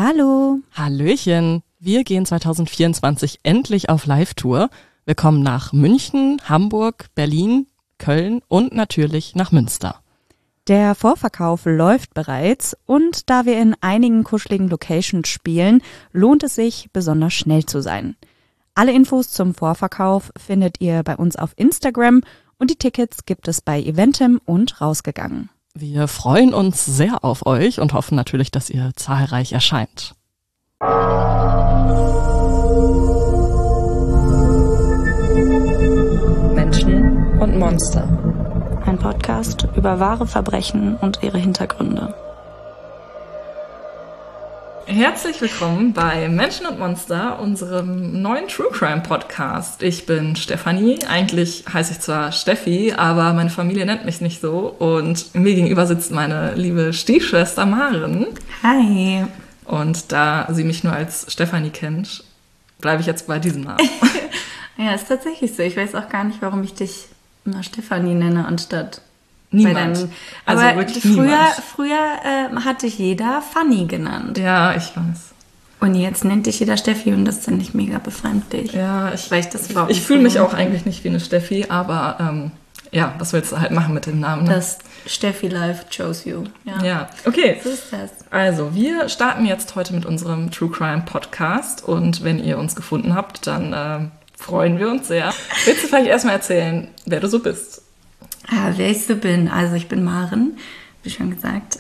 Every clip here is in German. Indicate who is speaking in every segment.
Speaker 1: Hallo.
Speaker 2: Hallöchen. Wir gehen 2024 endlich auf Live-Tour. Wir kommen nach München, Hamburg, Berlin, Köln und natürlich nach Münster.
Speaker 1: Der Vorverkauf läuft bereits und da wir in einigen kuscheligen Locations spielen, lohnt es sich, besonders schnell zu sein. Alle Infos zum Vorverkauf findet ihr bei uns auf Instagram und die Tickets gibt es bei Eventim und Rausgegangen.
Speaker 2: Wir freuen uns sehr auf euch und hoffen natürlich, dass ihr zahlreich erscheint.
Speaker 3: Menschen und Monster. Ein Podcast über wahre Verbrechen und ihre Hintergründe.
Speaker 4: Herzlich willkommen bei Menschen und Monster, unserem neuen True Crime Podcast. Ich bin Stefanie, eigentlich heiße ich zwar Steffi, aber meine Familie nennt mich nicht so und mir gegenüber sitzt meine liebe Stiefschwester Maren.
Speaker 5: Hi.
Speaker 4: Und da sie mich nur als Stefanie kennt, bleibe ich jetzt bei diesem Namen.
Speaker 5: Ja, ist tatsächlich so. Ich weiß auch gar nicht, warum ich dich immer Stefanie nenne anstatt
Speaker 4: Niemand.
Speaker 5: Aber
Speaker 4: Also wirklich
Speaker 5: früher hatte ich jeder Fanny genannt.
Speaker 4: Ja, ich weiß.
Speaker 5: Und jetzt nennt dich jeder Steffi und das finde ich mega befremdlich.
Speaker 4: Ja,
Speaker 5: ich
Speaker 4: fühle mich auch eigentlich nicht wie eine Steffi, aber ja, was willst du halt machen mit dem Namen? Ne?
Speaker 5: Das Steffi Life chose you.
Speaker 4: Ja, okay.
Speaker 5: So ist das.
Speaker 4: Also, wir starten jetzt heute mit unserem True Crime Podcast und wenn ihr uns gefunden habt, dann freuen wir uns sehr. Willst du vielleicht erstmal erzählen, wer du so bist?
Speaker 5: Wer ich so bin. Also ich bin Maren, wie schon gesagt.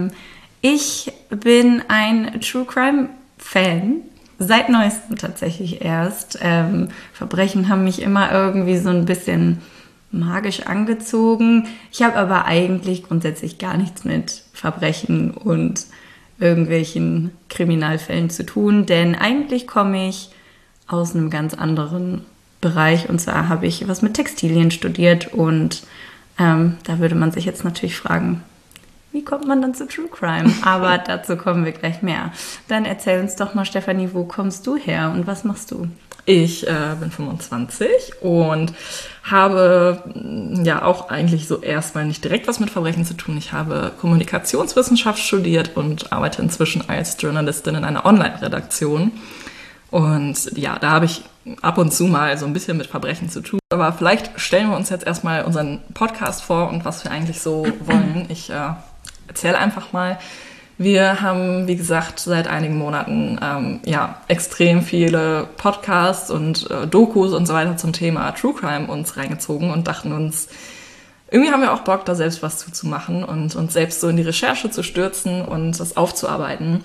Speaker 5: Ich bin ein True Crime Fan. Seit neuestem tatsächlich erst. Verbrechen haben mich immer irgendwie so ein bisschen magisch angezogen. Ich habe aber eigentlich grundsätzlich gar nichts mit Verbrechen und irgendwelchen Kriminalfällen zu tun, denn eigentlich komme ich aus einem ganz anderen Bereich und zwar habe ich was mit Textilien studiert und da würde man sich jetzt natürlich fragen, wie kommt man dann zu True Crime? Aber dazu kommen wir gleich mehr. Dann erzähl uns doch mal, Stefanie, wo kommst du her und was machst du?
Speaker 4: Ich bin 25 und habe ja auch eigentlich so erstmal nicht direkt was mit Verbrechen zu tun. Ich habe Kommunikationswissenschaft studiert und arbeite inzwischen als Journalistin in einer Online-Redaktion. Und ja, da habe ich ab und zu mal so ein bisschen mit Verbrechen zu tun. Aber vielleicht stellen wir uns jetzt erstmal unseren Podcast vor und was wir eigentlich so wollen. Ich erzähle einfach mal. Wir haben, wie gesagt, seit einigen Monaten extrem viele Podcasts und Dokus und so weiter zum Thema True Crime uns reingezogen und dachten uns, irgendwie haben wir auch Bock, da selbst was zu machen und uns selbst so in die Recherche zu stürzen und das aufzuarbeiten.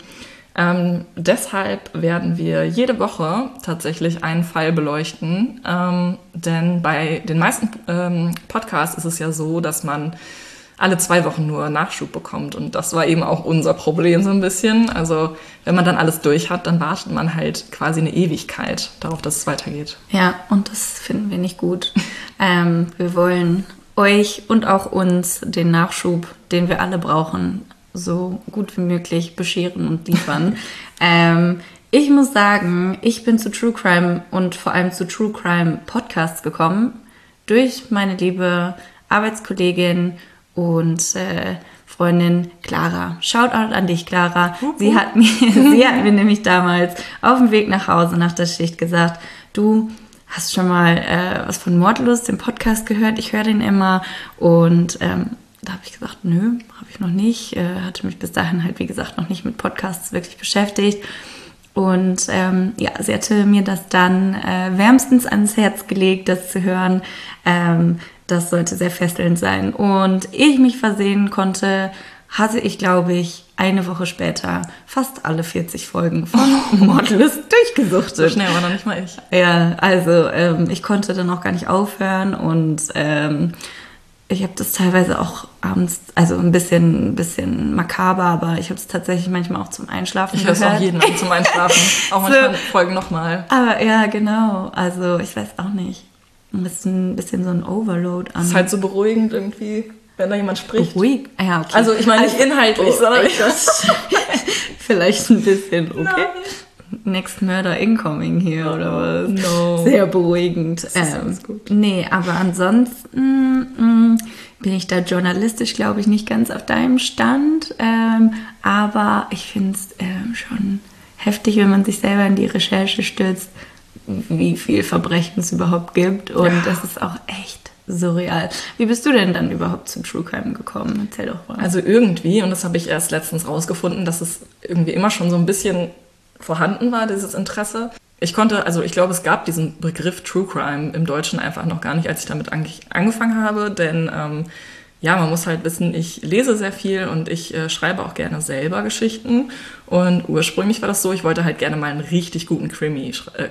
Speaker 4: Deshalb werden wir jede Woche tatsächlich einen Fall beleuchten, denn bei den meisten Podcasts ist es ja so, dass man alle 2 Wochen nur Nachschub bekommt und das war eben auch unser Problem so ein bisschen. Also wenn man dann alles durch hat, dann wartet man halt quasi eine Ewigkeit darauf, dass es weitergeht.
Speaker 5: Ja, und das finden wir nicht gut. Wir wollen euch und auch uns den Nachschub, den wir alle brauchen, so gut wie möglich bescheren und liefern. Ich muss sagen, ich bin zu True Crime und vor allem zu True Crime Podcasts gekommen durch meine liebe Arbeitskollegin und Freundin Clara. Shoutout an dich, Clara. Sie hat mir nämlich damals auf dem Weg nach Hause nach der Schicht gesagt, du hast schon mal was von Mordlust, dem Podcast gehört? Ich höre den immer und da habe ich gesagt, nö, habe ich noch nicht. Hatte mich bis dahin halt, wie gesagt, noch nicht mit Podcasts wirklich beschäftigt. Und sie hatte mir das dann wärmstens ans Herz gelegt, das zu hören. Das sollte sehr fesselnd sein. Und ehe ich mich versehen konnte, hatte ich, glaube ich, eine Woche später fast alle 40 Folgen von Mordlust durchgesuchtet.
Speaker 4: So schnell war noch nicht mal ich.
Speaker 5: Ja, also ich konnte dann auch gar nicht aufhören und ich habe das teilweise auch abends, also ein bisschen makaber, aber ich habe es tatsächlich manchmal auch zum Einschlafen gehört.
Speaker 4: Ich höre es auch jeden Abend zum Einschlafen, auch manchmal Folgen nochmal.
Speaker 5: Aber ja, genau, also ich weiß auch nicht. Das ist ein bisschen so ein Overload an.
Speaker 4: Das ist halt so beruhigend irgendwie, wenn da jemand spricht.
Speaker 5: Ruhig? Ja, okay.
Speaker 4: Also ich meine nicht inhaltlich, sondern
Speaker 5: das vielleicht ein bisschen, okay. Nein. Next Murder Incoming hier, oder was?
Speaker 4: No.
Speaker 5: Sehr beruhigend.
Speaker 4: Das ist alles gut.
Speaker 5: Nee, aber ansonsten bin ich da journalistisch, glaube ich, nicht ganz auf deinem Stand. Aber ich finde es schon heftig, wenn man sich selber in die Recherche stürzt, wie viel Verbrechen es überhaupt gibt. Und das ist auch echt surreal. Wie bist du denn dann überhaupt zum True Crime gekommen? Erzähl doch mal.
Speaker 4: Also irgendwie, und das habe ich erst letztens rausgefunden, dass es irgendwie immer schon so ein bisschen vorhanden war, dieses Interesse. Ich glaube, es gab diesen Begriff True Crime im Deutschen einfach noch gar nicht, als ich damit angefangen habe, denn man muss halt wissen, ich lese sehr viel und ich schreibe auch gerne selber Geschichten. Und ursprünglich war das so, ich wollte halt gerne mal einen richtig guten Krimi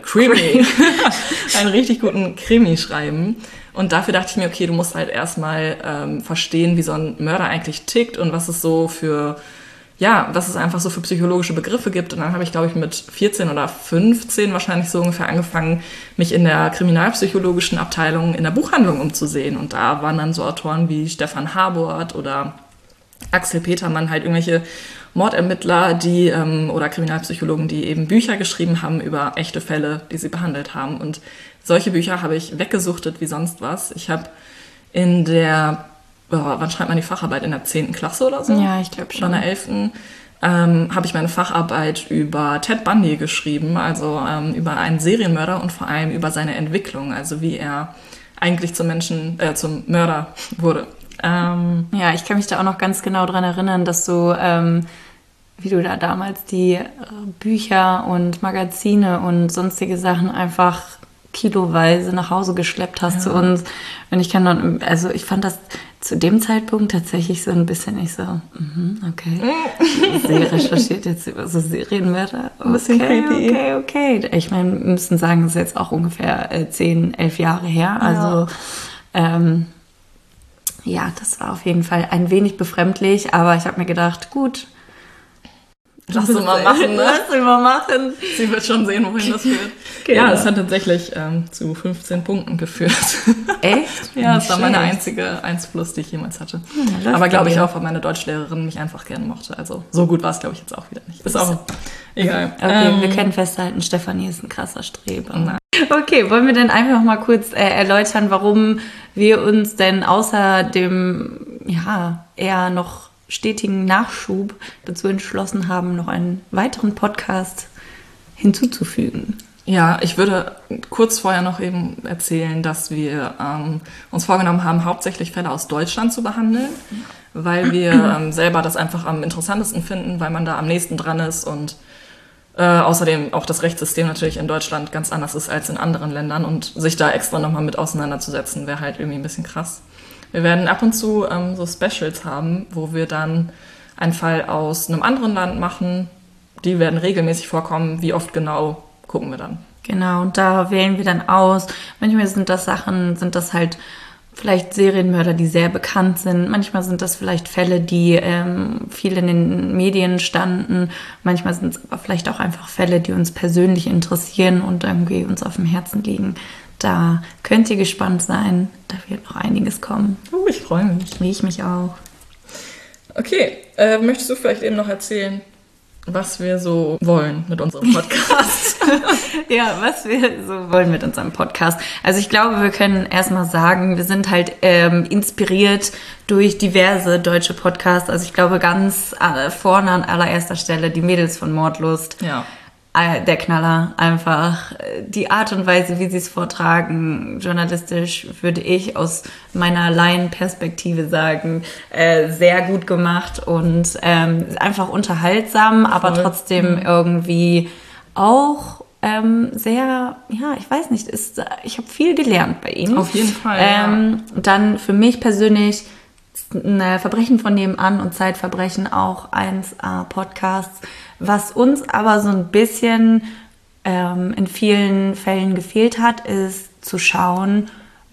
Speaker 4: schreiben. Und dafür dachte ich mir, okay, du musst halt erstmal verstehen, wie so ein Mörder eigentlich tickt und was es einfach so für psychologische Begriffe gibt. Und dann habe ich, glaube ich, mit 14 oder 15 wahrscheinlich so ungefähr angefangen, mich in der kriminalpsychologischen Abteilung in der Buchhandlung umzusehen. Und da waren dann so Autoren wie Stefan Habort oder Axel Petermann, halt irgendwelche Mordermittler, oder Kriminalpsychologen, die eben Bücher geschrieben haben über echte Fälle, die sie behandelt haben. Und solche Bücher habe ich weggesuchtet wie sonst was. Ich habe in der wann schreibt man die Facharbeit? In der 10. Klasse oder so?
Speaker 5: Ja, ich glaube schon.
Speaker 4: Oder in der 11. Habe ich meine Facharbeit über Ted Bundy geschrieben, also über einen Serienmörder und vor allem über seine Entwicklung, also wie er eigentlich zum Mörder wurde.
Speaker 5: Ja, ich kann mich da auch noch ganz genau dran erinnern, dass du, wie du da damals die Bücher und Magazine und sonstige Sachen einfach kiloweise nach Hause geschleppt hast zu uns. Und ich fand das zu dem Zeitpunkt tatsächlich so ein bisschen nicht so, okay. Sie recherchiert jetzt über so Serienmörder.
Speaker 4: Ein bisschen creepy.
Speaker 5: Okay. Ich meine, wir müssen sagen, das ist jetzt auch ungefähr 10, 11 Jahre her. Also, das war auf jeden Fall ein wenig befremdlich, aber ich habe mir gedacht, gut,
Speaker 4: Lass sie mal machen, ne?
Speaker 5: Lass sie mal machen.
Speaker 4: Sie wird schon sehen, wohin das führt.
Speaker 5: Genau.
Speaker 4: Ja, es hat tatsächlich zu 15 Punkten geführt.
Speaker 5: Echt?
Speaker 4: Ja, das war meine einzige 1+, die ich jemals hatte. Aber glaube ich auch, weil meine Deutschlehrerin mich einfach gerne mochte. Also so gut war es, glaube ich, jetzt auch wieder nicht. Ist auch egal.
Speaker 5: Okay, wir können festhalten, Stefanie ist ein krasser Streber. Nein. Okay, wollen wir denn einfach mal kurz erläutern, warum wir uns denn außer dem, eher noch stetigen Nachschub dazu entschlossen haben, noch einen weiteren Podcast hinzuzufügen.
Speaker 4: Ja, ich würde kurz vorher noch eben erzählen, dass wir uns vorgenommen haben, hauptsächlich Fälle aus Deutschland zu behandeln, weil wir selber das einfach am interessantesten finden, weil man da am nächsten dran ist und außerdem auch das Rechtssystem natürlich in Deutschland ganz anders ist als in anderen Ländern und sich da extra nochmal mit auseinanderzusetzen, wäre halt irgendwie ein bisschen krass. Wir werden ab und zu so Specials haben, wo wir dann einen Fall aus einem anderen Land machen. Die werden regelmäßig vorkommen. Wie oft genau, gucken wir dann.
Speaker 5: Genau, und da wählen wir dann aus. Manchmal sind das halt vielleicht Serienmörder, die sehr bekannt sind. Manchmal sind das vielleicht Fälle, die viel in den Medien standen. Manchmal sind es aber vielleicht auch einfach Fälle, die uns persönlich interessieren und irgendwie uns auf dem Herzen liegen. Da könnt ihr gespannt sein. Da wird noch einiges kommen.
Speaker 4: Ich freue mich.
Speaker 5: Wie ich mich auch.
Speaker 4: Okay, möchtest du vielleicht eben noch erzählen, was wir so wollen mit unserem Podcast?
Speaker 5: Ja, was wir so wollen mit unserem Podcast. Also ich glaube, wir können erstmal sagen, wir sind halt inspiriert durch diverse deutsche Podcasts. Also ich glaube, ganz vorne an allererster Stelle die Mädels von Mordlust.
Speaker 4: Ja.
Speaker 5: Der Knaller, einfach die Art und Weise, wie sie es vortragen, journalistisch würde ich aus meiner Laienperspektive sagen, sehr gut gemacht und einfach unterhaltsam, aber trotzdem irgendwie auch sehr, ich weiß nicht, ich habe viel gelernt bei ihnen.
Speaker 4: Auf jeden Fall.
Speaker 5: Dann für mich persönlich Verbrechen von nebenan und Zeitverbrechen auch 1A Podcasts. Was uns aber so ein bisschen in vielen Fällen gefehlt hat, ist zu schauen,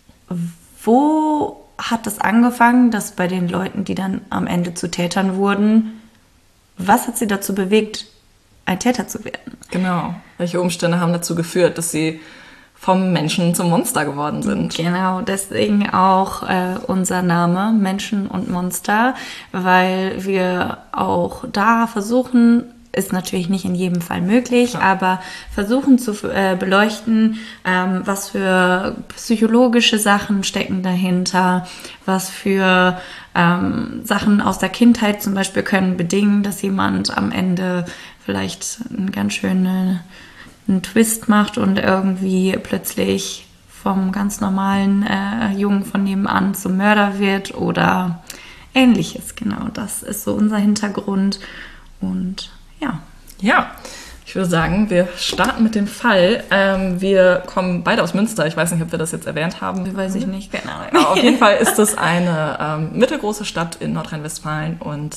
Speaker 5: wo hat es angefangen, dass bei den Leuten, die dann am Ende zu Tätern wurden, was hat sie dazu bewegt, ein Täter zu werden?
Speaker 4: Genau. Welche Umstände haben dazu geführt, dass sie vom Menschen zum Monster geworden sind?
Speaker 5: Genau, deswegen auch unser Name Menschen und Monster, weil wir auch da versuchen, ist natürlich nicht in jedem Fall möglich, aber versuchen zu beleuchten, was für psychologische Sachen stecken dahinter, was für Sachen aus der Kindheit zum Beispiel können bedingen, dass jemand am Ende vielleicht einen ganz schönen Twist macht und irgendwie plötzlich vom ganz normalen Jungen von nebenan zum Mörder wird oder Ähnliches. Genau, das ist so unser Hintergrund. Und ja.
Speaker 4: Ja, ich würde sagen, wir starten mit dem Fall. Wir kommen beide aus Münster. Ich weiß nicht, ob wir das jetzt erwähnt haben.
Speaker 5: Weiß ich nicht, keine Ahnung.
Speaker 4: Aber auf jeden Fall ist es eine mittelgroße Stadt in Nordrhein-Westfalen. Und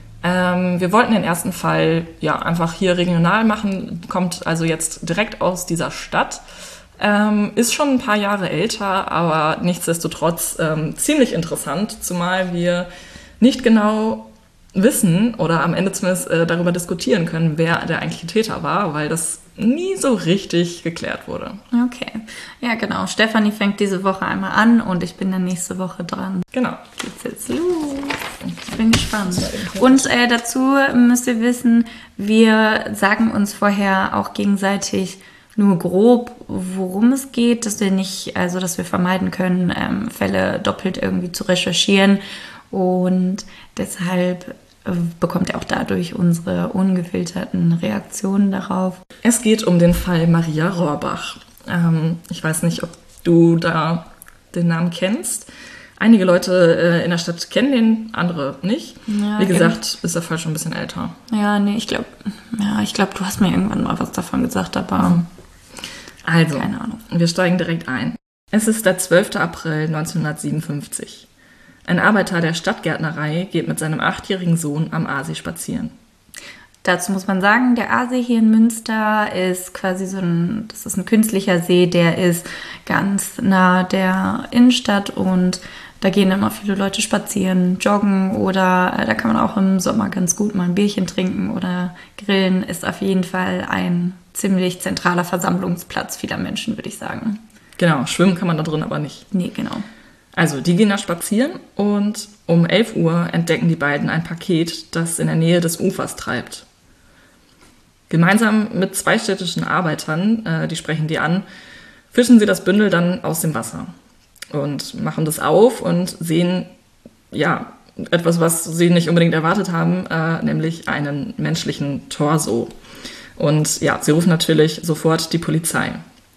Speaker 4: wir wollten den ersten Fall ja einfach hier regional machen. Kommt also jetzt direkt aus dieser Stadt. Ist schon ein paar Jahre älter, aber nichtsdestotrotz ziemlich interessant, zumal wir nicht genau wissen oder am Ende zumindest darüber diskutieren können, wer der eigentliche Täter war, weil das nie so richtig geklärt wurde.
Speaker 5: Okay, ja genau. Stefanie fängt diese Woche einmal an und ich bin dann nächste Woche dran.
Speaker 4: Genau.
Speaker 5: Geht's jetzt los? Ich bin gespannt. Und dazu müsst ihr wissen, wir sagen uns vorher auch gegenseitig nur grob, worum es geht, dass wir vermeiden können, Fälle doppelt irgendwie zu recherchieren. Und deshalb bekommt ihr auch dadurch unsere ungefilterten Reaktionen darauf.
Speaker 4: Es geht um den Fall Maria Rohrbach. Ich weiß nicht, ob du da den Namen kennst. Einige Leute in der Stadt kennen den, andere nicht.
Speaker 5: Ja,
Speaker 4: wie gesagt, ist der Fall schon ein bisschen älter.
Speaker 5: Ja, nee, ich glaube, du hast mir irgendwann mal was davon gesagt, aber
Speaker 4: also,
Speaker 5: keine Ahnung.
Speaker 4: Wir steigen direkt ein. Es ist der 12. April 1957. Ein Arbeiter der Stadtgärtnerei geht mit seinem 8-jährigen Sohn am Aasee spazieren.
Speaker 5: Dazu muss man sagen, der Aasee hier in Münster ist quasi das ist ein künstlicher See, der ist ganz nah der Innenstadt und da gehen immer viele Leute spazieren, joggen oder da kann man auch im Sommer ganz gut mal ein Bierchen trinken oder grillen. Ist auf jeden Fall ein ziemlich zentraler Versammlungsplatz vieler Menschen, würde ich sagen.
Speaker 4: Genau, schwimmen kann man da drin aber nicht.
Speaker 5: Nee, genau.
Speaker 4: Also, die gehen da spazieren und um 11 Uhr entdecken die beiden ein Paket, das in der Nähe des Ufers treibt. Gemeinsam mit 2 städtischen Arbeitern, die sprechen die an, fischen sie das Bündel dann aus dem Wasser und machen das auf und sehen, ja, etwas, was sie nicht unbedingt erwartet haben, nämlich einen menschlichen Torso. Und ja, sie rufen natürlich sofort die Polizei.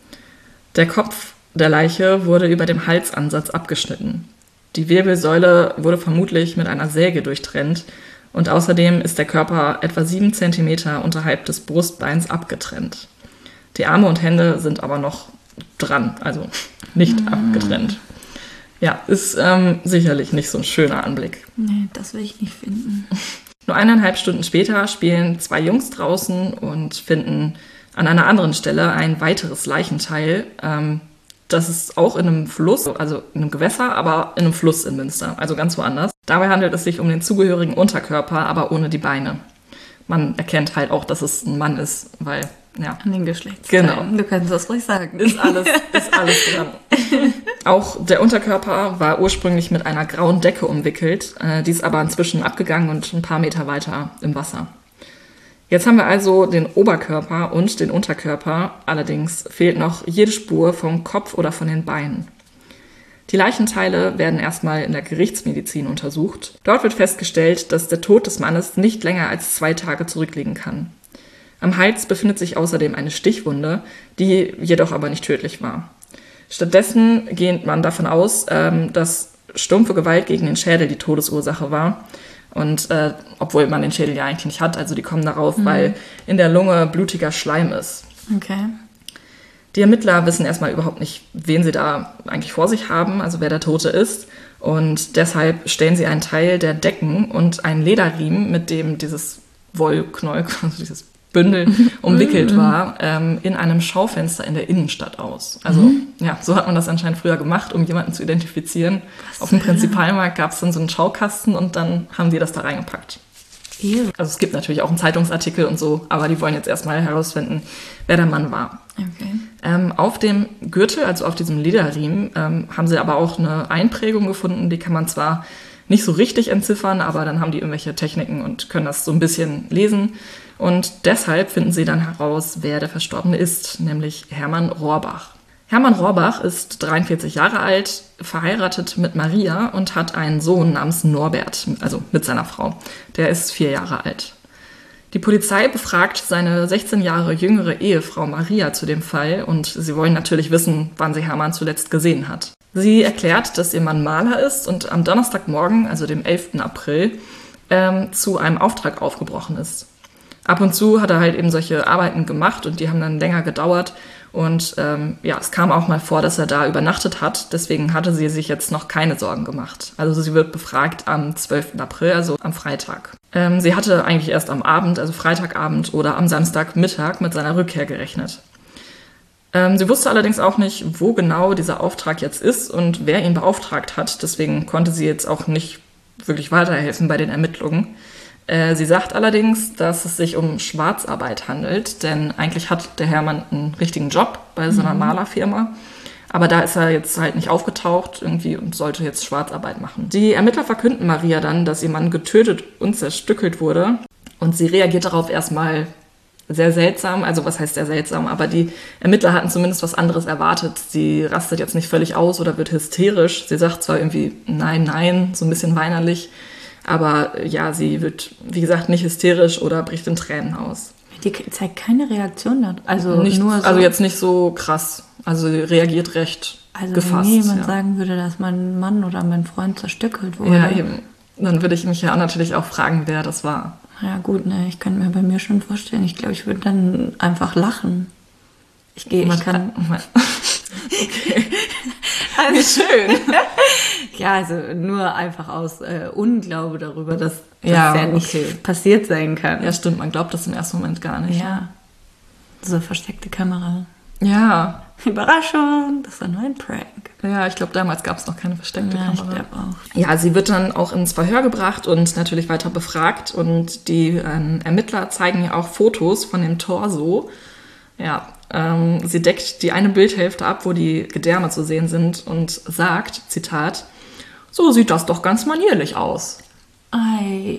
Speaker 4: Der Kopf der Leiche wurde über dem Halsansatz abgeschnitten. Die Wirbelsäule wurde vermutlich mit einer Säge durchtrennt und außerdem ist der Körper etwa 7 Zentimeter unterhalb des Brustbeins abgetrennt. Die Arme und Hände sind aber noch dran, also nicht abgetrennt. Ja, ist sicherlich nicht so ein schöner Anblick.
Speaker 5: Nee, das will ich nicht finden.
Speaker 4: Nur 1,5 Stunden später spielen 2 Jungs draußen und finden an einer anderen Stelle ein weiteres Leichenteil. Das ist auch in einem Fluss, also in einem Gewässer, aber in einem Fluss in Münster, also ganz woanders. Dabei handelt es sich um den zugehörigen Unterkörper, aber ohne die Beine. Man erkennt halt auch, dass es ein Mann ist, weil, ja.
Speaker 5: An den Geschlechtsteilen.
Speaker 4: Genau.
Speaker 5: Du kannst das ruhig sagen.
Speaker 4: Ist alles dran. Auch der Unterkörper war ursprünglich mit einer grauen Decke umwickelt, die ist aber inzwischen abgegangen und ein paar Meter weiter im Wasser. Jetzt haben wir also den Oberkörper und den Unterkörper, allerdings fehlt noch jede Spur vom Kopf oder von den Beinen. Die Leichenteile werden erstmal in der Gerichtsmedizin untersucht. Dort wird festgestellt, dass der Tod des Mannes nicht länger als 2 Tage zurückliegen kann. Am Hals befindet sich außerdem eine Stichwunde, die jedoch aber nicht tödlich war. Stattdessen geht man davon aus, dass stumpfe Gewalt gegen den Schädel die Todesursache war. Und obwohl man den Schädel ja eigentlich nicht hat, also die kommen darauf, weil in der Lunge blutiger Schleim ist.
Speaker 5: Okay.
Speaker 4: Die Ermittler wissen erstmal überhaupt nicht, wen sie da eigentlich vor sich haben, also wer der Tote ist. Und deshalb stellen sie einen Teil der Decken und einen Lederriemen, mit dem dieses Wollknäuel, also dieses Bündel umwickelt war, in einem Schaufenster in der Innenstadt aus. Also ja, so hat man das anscheinend früher gemacht, um jemanden zu identifizieren. Auf dem Prinzipalmarkt gab es dann so einen Schaukasten und dann haben die das da reingepackt. Also es gibt natürlich auch einen Zeitungsartikel und so, aber die wollen jetzt erstmal herausfinden, wer der Mann war.
Speaker 5: Okay.
Speaker 4: Auf dem Gürtel, also auf diesem Lederriemen, haben sie aber auch eine Einprägung gefunden, die kann man zwar nicht so richtig entziffern, aber dann haben die irgendwelche Techniken und können das so ein bisschen lesen. Und deshalb finden sie dann heraus, wer der Verstorbene ist, nämlich Hermann Rohrbach. Hermann Rohrbach ist 43 Jahre alt, verheiratet mit Maria und hat einen Sohn namens Norbert, also mit seiner Frau. Der ist 4 Jahre alt. Die Polizei befragt seine 16 Jahre jüngere Ehefrau Maria zu dem Fall und sie wollen natürlich wissen, wann sie Hermann zuletzt gesehen hat. Sie erklärt, dass ihr Mann Maler ist und am Donnerstagmorgen, also dem 11. April, zu einem Auftrag aufgebrochen ist. Ab und zu hat er halt eben solche Arbeiten gemacht und die haben dann länger gedauert. Und es kam auch mal vor, dass er da übernachtet hat. Deswegen hatte sie sich jetzt noch keine Sorgen gemacht. Also sie wird befragt am 12. April, also am Freitag. Sie hatte eigentlich erst am Abend, also Freitagabend oder am Samstagmittag mit seiner Rückkehr gerechnet. Sie wusste allerdings auch nicht, wo genau dieser Auftrag jetzt ist und wer ihn beauftragt hat. Deswegen konnte sie jetzt auch nicht wirklich weiterhelfen bei den Ermittlungen. Sie sagt allerdings, dass es sich um Schwarzarbeit handelt, denn eigentlich hat der Hermann einen richtigen Job bei so einer Malerfirma. Aber da ist er jetzt halt nicht aufgetaucht irgendwie und sollte jetzt Schwarzarbeit machen. Die Ermittler verkünden Maria dann, dass ihr Mann getötet und zerstückelt wurde. Und sie reagiert darauf erstmal sehr seltsam. Also was heißt sehr seltsam? Aber die Ermittler hatten zumindest was anderes erwartet. Sie rastet jetzt nicht völlig aus oder wird hysterisch. Sie sagt zwar irgendwie nein, so ein bisschen weinerlich. Aber ja, sie wird, wie gesagt, nicht hysterisch oder bricht in Tränen aus.
Speaker 5: Die zeigt keine Reaktion dann. Also
Speaker 4: jetzt nicht so krass. Also sie reagiert recht gefasst.
Speaker 5: Wenn jemand sagen würde, dass mein Mann oder mein Freund zerstückelt wurde.
Speaker 4: Ja, eben. Dann würde ich mich ja natürlich auch fragen, wer das war.
Speaker 5: Ja gut, ne, ich kann mir bei mir schon vorstellen. Ich glaube, ich würde dann einfach lachen. Okay.
Speaker 4: Also schön.
Speaker 5: Ja, also nur einfach aus Unglaube darüber, dass das ja nicht passiert sein kann.
Speaker 4: Ja, stimmt, man glaubt das im ersten Moment gar nicht.
Speaker 5: Ja, so versteckte Kamera.
Speaker 4: Ja.
Speaker 5: Überraschung, das war nur ein Prank.
Speaker 4: Ja, ich glaube, damals gab es noch keine versteckte Kamera.
Speaker 5: Ich glaube auch.
Speaker 4: Ja, sie wird dann auch ins Verhör gebracht und natürlich weiter befragt. Und die Ermittler zeigen ihr auch Fotos von dem Torso. Ja, sie deckt die eine Bildhälfte ab, wo die Gedärme zu sehen sind und sagt, Zitat, so sieht das doch ganz manierlich aus.
Speaker 5: Ei.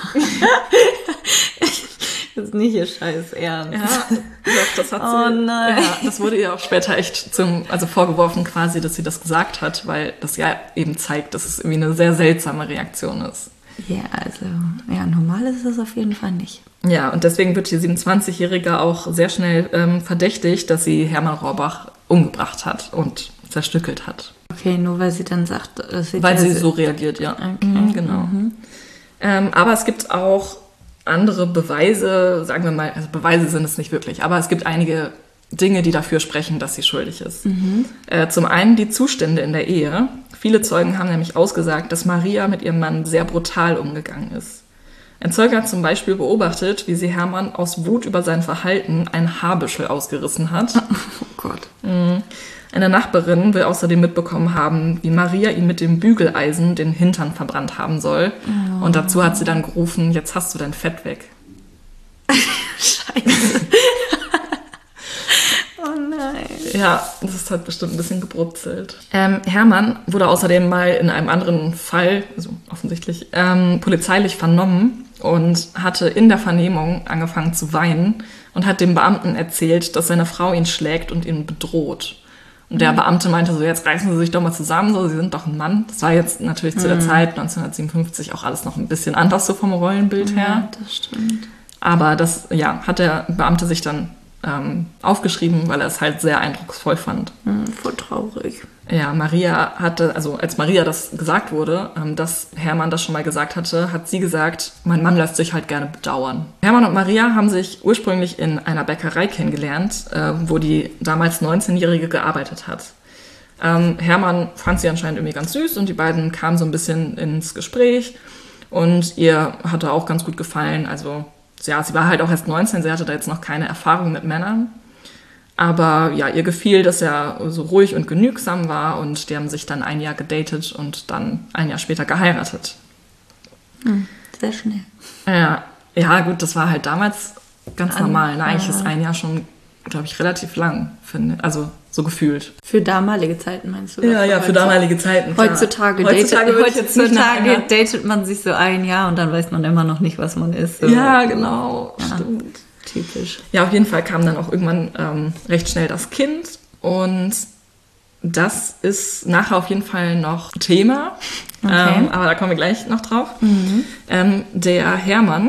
Speaker 5: Das ist nicht ihr scheiß Ernst.
Speaker 4: Ja, das hat sie.
Speaker 5: Oh nein.
Speaker 4: Ja, das wurde ihr auch später echt vorgeworfen quasi, dass sie das gesagt hat, weil das ja eben zeigt, dass es irgendwie eine sehr seltsame Reaktion ist.
Speaker 5: Ja, also, normal ist es auf jeden Fall nicht.
Speaker 4: Ja, und deswegen wird die 27-Jährige auch sehr schnell verdächtigt, dass sie Hermann Rohrbach umgebracht hat und zerstückelt hat.
Speaker 5: Okay, nur weil sie dann sagt, dass sie...
Speaker 4: Weil sie so reagiert, ja.
Speaker 5: Okay.
Speaker 4: Genau. Aber es gibt auch andere Beweise, sagen wir mal, also Beweise sind es nicht wirklich, aber es gibt einige Dinge, die dafür sprechen, dass sie schuldig ist. Zum einen die Zustände in der Ehe. Viele Zeugen haben nämlich ausgesagt, dass Maria mit ihrem Mann sehr brutal umgegangen ist. Ein Zeuge hat zum Beispiel beobachtet, wie sie Hermann aus Wut über sein Verhalten ein Haarbüschel ausgerissen hat.
Speaker 5: Oh Gott.
Speaker 4: Eine Nachbarin will außerdem mitbekommen haben, wie Maria ihm mit dem Bügeleisen den Hintern verbrannt haben soll. Oh. Und dazu hat sie dann gerufen, jetzt hast du dein Fett weg.
Speaker 5: Scheiße. Oh nein.
Speaker 4: Ja, das hat bestimmt ein bisschen gebrutzelt. Hermann wurde außerdem mal in einem anderen Fall, also offensichtlich, polizeilich vernommen und hatte in der Vernehmung angefangen zu weinen und hat dem Beamten erzählt, dass seine Frau ihn schlägt und ihn bedroht. Und der Beamte meinte so, jetzt reißen Sie sich doch mal zusammen, so, Sie sind doch ein Mann. Das war jetzt natürlich zu der Zeit, 1957, auch alles noch ein bisschen anders so vom Rollenbild her.
Speaker 5: Ja, das stimmt.
Speaker 4: Aber das, hat der Beamte sich dann aufgeschrieben, weil er es halt sehr eindrucksvoll fand.
Speaker 5: Voll traurig.
Speaker 4: Ja, Maria hatte, also als Maria das gesagt wurde, dass Hermann das schon mal gesagt hatte, hat sie gesagt, mein Mann lässt sich halt gerne bedauern. Hermann und Maria haben sich ursprünglich in einer Bäckerei kennengelernt, wo die damals 19-Jährige gearbeitet hat. Hermann fand sie anscheinend irgendwie ganz süß und die beiden kamen so ein bisschen ins Gespräch und ihr hatte auch ganz gut gefallen, also ja, sie war halt auch erst 19, sie hatte da jetzt noch keine Erfahrung mit Männern. Aber ja, ihr gefiel, dass er so ruhig und genügsam war und die haben sich dann ein Jahr gedatet und dann ein Jahr später geheiratet.
Speaker 5: Sehr schnell.
Speaker 4: Ja, gut, das war halt damals ganz normal. Ne? Eigentlich ist ein Jahr schon, glaube ich, relativ lang, also so gefühlt.
Speaker 5: Für damalige Zeiten meinst du?
Speaker 4: Ja, für damalige Zeiten. Klar.
Speaker 5: Heutzutage datet man sich so ein Jahr und dann weiß man immer noch nicht, was man ist. So.
Speaker 4: Ja, genau.
Speaker 5: Ja,
Speaker 4: stimmt.
Speaker 5: typisch.
Speaker 4: Ja, auf jeden Fall kam dann auch irgendwann recht schnell das Kind und das ist nachher auf jeden Fall noch Thema,
Speaker 5: Okay.
Speaker 4: aber da kommen wir gleich noch drauf. Der Hermann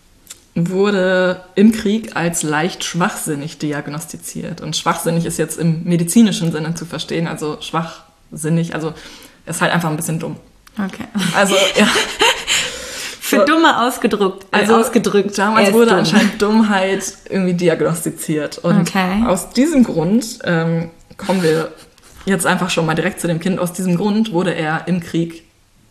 Speaker 4: wurde im Krieg als leicht schwachsinnig diagnostiziert. Und schwachsinnig ist jetzt im medizinischen Sinne zu verstehen, also schwachsinnig, also er ist halt einfach ein bisschen dumm.
Speaker 5: Okay.
Speaker 4: Also, ja.
Speaker 5: Für Dumme ausgedrückt. Ausgedrückt.
Speaker 4: Damals
Speaker 5: Er ist
Speaker 4: wurde
Speaker 5: dumm.
Speaker 4: anscheinend Dummheit irgendwie diagnostiziert. Und
Speaker 5: Okay.
Speaker 4: aus diesem Grund kommen wir jetzt einfach schon mal direkt zu dem Kind. Aus diesem Grund wurde er im Krieg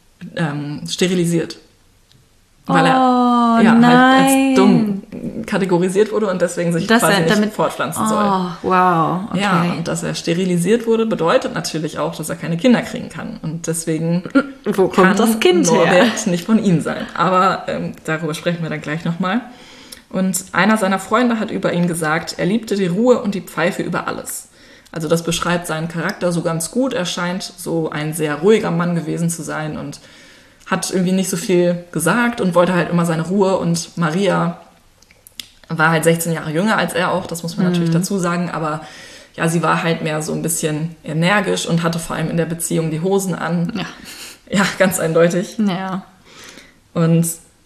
Speaker 4: sterilisiert. Weil er halt als dumm kategorisiert wurde und deswegen sich
Speaker 5: Dass
Speaker 4: quasi
Speaker 5: er
Speaker 4: nicht
Speaker 5: damit
Speaker 4: fortpflanzen soll.
Speaker 5: Oh, wow. Okay.
Speaker 4: Ja, und dass er sterilisiert wurde, bedeutet natürlich auch, dass er keine Kinder kriegen kann. Und deswegen
Speaker 5: Wo
Speaker 4: kann
Speaker 5: kommt das Kind her?
Speaker 4: Norbert nicht von ihm sein. Aber darüber sprechen wir dann gleich nochmal. Und einer seiner Freunde hat über ihn gesagt, er liebte die Ruhe und die Pfeife über alles. Also das beschreibt seinen Charakter so ganz gut. Er scheint so ein sehr ruhiger Mann gewesen zu sein und hat irgendwie nicht so viel gesagt und wollte halt immer seine Ruhe. Und Maria war halt 16 Jahre jünger als er auch, das muss man natürlich dazu sagen. Aber ja, sie war halt mehr so ein bisschen energisch und hatte vor allem in der Beziehung die Hosen an. Ja, ganz eindeutig.
Speaker 5: Ja.
Speaker 4: Und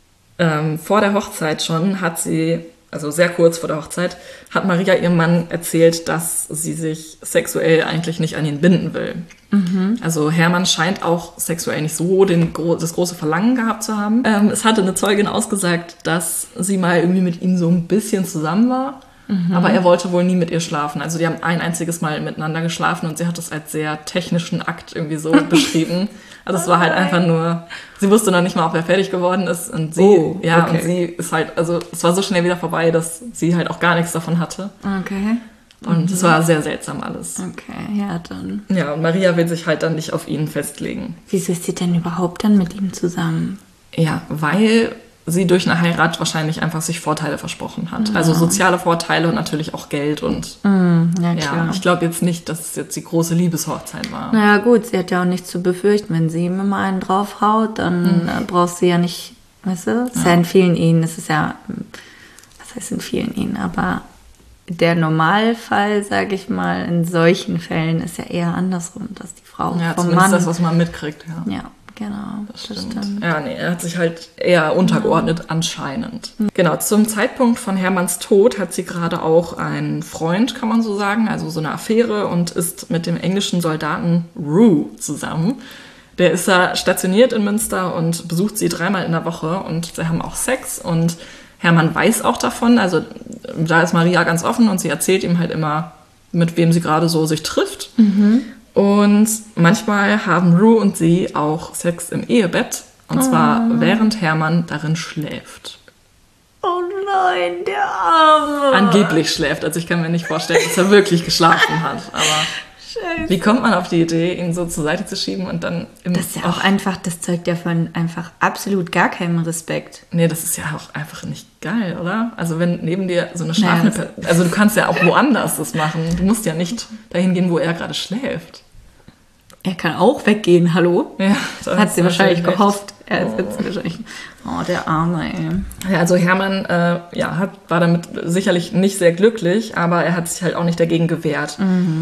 Speaker 4: vor der Hochzeit schon hat sie, also sehr kurz vor der Hochzeit, hat Maria ihrem Mann erzählt, dass sie sich sexuell eigentlich nicht an ihn binden will. Also Hermann scheint auch sexuell nicht so das große Verlangen gehabt zu haben. Es hatte eine Zeugin ausgesagt, dass sie mal irgendwie mit ihm so ein bisschen zusammen war, aber er wollte wohl nie mit ihr schlafen. Also die haben ein einziges Mal miteinander geschlafen und sie hat das als sehr technischen Akt irgendwie so beschrieben. Also es war halt einfach nur, sie wusste noch nicht mal, ob er fertig geworden ist und sie, und sie ist halt, also es war so schnell wieder vorbei, dass sie halt auch gar nichts davon hatte.
Speaker 5: Okay.
Speaker 4: Und es war sehr seltsam alles.
Speaker 5: Okay, ja, dann.
Speaker 4: Ja, und Maria will sich halt dann nicht auf ihn festlegen.
Speaker 5: Wieso ist sie denn überhaupt dann mit ihm zusammen?
Speaker 4: Ja, weil sie durch eine Heirat wahrscheinlich einfach sich Vorteile versprochen hat. Also soziale Vorteile und natürlich auch Geld und
Speaker 5: Ja, klar.
Speaker 4: ja, ich glaube jetzt nicht, dass es jetzt die große Liebeshochzeit war.
Speaker 5: Naja, gut, sie hat ja auch nichts zu befürchten. Wenn sie ihm immer einen draufhaut, dann brauchst du ja nicht, weißt du? Das ist ja in vielen Ehen, das ist ja, was heißt in vielen Ehen, aber der Normalfall, sage ich mal, in solchen Fällen ist ja eher andersrum, dass die Frau
Speaker 4: Ja,
Speaker 5: vom
Speaker 4: zumindest
Speaker 5: Mann...
Speaker 4: das, was man mitkriegt, ja.
Speaker 5: Ja, genau, das stimmt.
Speaker 4: Ja, nee, er hat sich halt eher untergeordnet anscheinend. Genau, zum Zeitpunkt von Hermanns Tod hat sie gerade auch einen Freund, kann man so sagen, also so eine Affäre und ist mit dem englischen Soldaten Rue zusammen. Der ist da stationiert in Münster und besucht sie 3-mal in der Woche und sie haben auch Sex und Hermann weiß auch davon, also da ist Maria ganz offen und sie erzählt ihm halt immer, mit wem sie gerade so sich trifft. Und manchmal haben Rue und sie auch Sex im Ehebett. Und zwar während Hermann darin schläft.
Speaker 5: Oh nein, der Arme.
Speaker 4: Angeblich schläft. Also ich kann mir nicht vorstellen, dass er wirklich geschlafen hat. Aber
Speaker 5: Scheiße.
Speaker 4: wie kommt man auf die Idee, ihn so zur Seite zu schieben und dann im...
Speaker 5: Das ist ja auch einfach, das zeugt ja von einfach absolut gar keinem Respekt.
Speaker 4: Nee, das ist ja auch einfach nicht geil, oder? Also wenn neben dir so eine schlafende
Speaker 5: Naja,
Speaker 4: Person... Also du kannst ja auch woanders das machen. Du musst ja nicht dahin gehen, wo er gerade schläft.
Speaker 5: Er kann auch weggehen, hallo?
Speaker 4: Ja, das
Speaker 5: Hat sie
Speaker 4: ist
Speaker 5: wahrscheinlich
Speaker 4: natürlich
Speaker 5: gehofft. Er ist jetzt wahrscheinlich... Oh, der Arme, ey.
Speaker 4: Ja, also Hermann war damit sicherlich nicht sehr glücklich, aber er hat sich halt auch nicht dagegen gewehrt.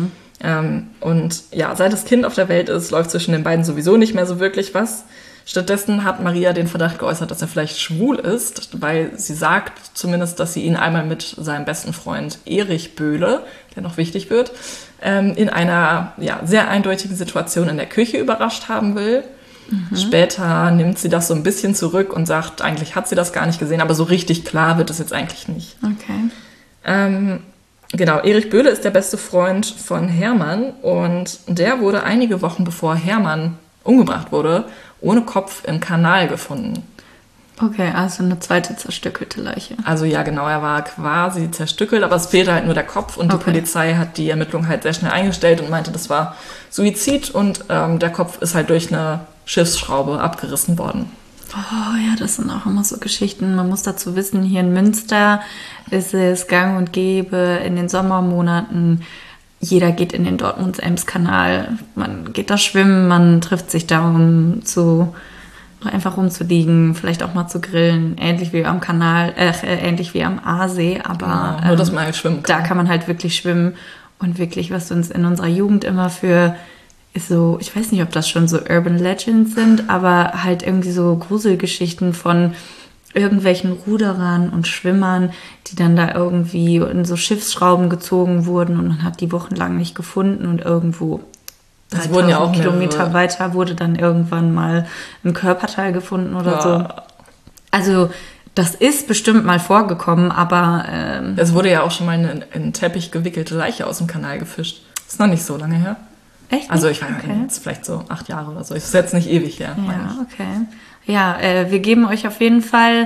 Speaker 4: Und ja, seit das Kind auf der Welt ist, läuft zwischen den beiden sowieso nicht mehr so wirklich was. Stattdessen hat Maria den Verdacht geäußert, dass er vielleicht schwul ist, weil sie sagt zumindest, dass sie ihn einmal mit seinem besten Freund Erich Böhle, der noch wichtig wird, in einer sehr eindeutigen Situation in der Küche überrascht haben will. Später nimmt sie das so ein bisschen zurück und sagt, eigentlich hat sie das gar nicht gesehen, aber so richtig klar wird es jetzt eigentlich nicht.
Speaker 5: Okay.
Speaker 4: Genau, Erich Böhle ist der beste Freund von Hermann und der wurde einige Wochen bevor Hermann umgebracht wurde, ohne Kopf im Kanal gefunden.
Speaker 5: Okay, also eine zweite zerstückelte Leiche.
Speaker 4: Also ja, genau, er war quasi zerstückelt, aber es fehlte halt nur der Kopf und die Polizei hat die Ermittlung halt sehr schnell eingestellt und meinte, das war Suizid und der Kopf ist halt durch eine Schiffsschraube abgerissen worden.
Speaker 5: Oh ja, das sind auch immer so Geschichten. Man muss dazu wissen, hier in Münster ist es gang und gäbe in den Sommermonaten. Jeder geht in den Dortmund-Ems-Kanal. Man geht da schwimmen, man trifft sich da, um einfach rumzuliegen, vielleicht auch mal zu grillen. Ähnlich wie am Kanal, ähnlich wie am Aasee, aber
Speaker 4: Nur, dass man halt schwimmen kann.
Speaker 5: da kann man halt wirklich schwimmen. Und wirklich, was uns in unserer Jugend immer ist so, ich weiß nicht, ob das schon so Urban Legends sind, aber halt irgendwie so Gruselgeschichten von irgendwelchen Ruderern und Schwimmern, die dann da irgendwie in so Schiffsschrauben gezogen wurden und man hat die wochenlang nicht gefunden und irgendwo 3000 Kilometer weiter wurde dann irgendwann mal ein Körperteil gefunden oder so. Also das ist bestimmt mal vorgekommen, aber...
Speaker 4: es wurde ja auch schon mal in einen Teppich gewickelte Leiche aus dem Kanal gefischt. Ist noch nicht so lange her.
Speaker 5: Echt?
Speaker 4: Also ich weiß jetzt vielleicht so 8 Jahre oder so. Ist jetzt nicht ewig her.
Speaker 5: Ja, okay. Ja, wir geben euch auf jeden Fall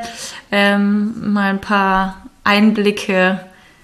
Speaker 5: mal ein paar Einblicke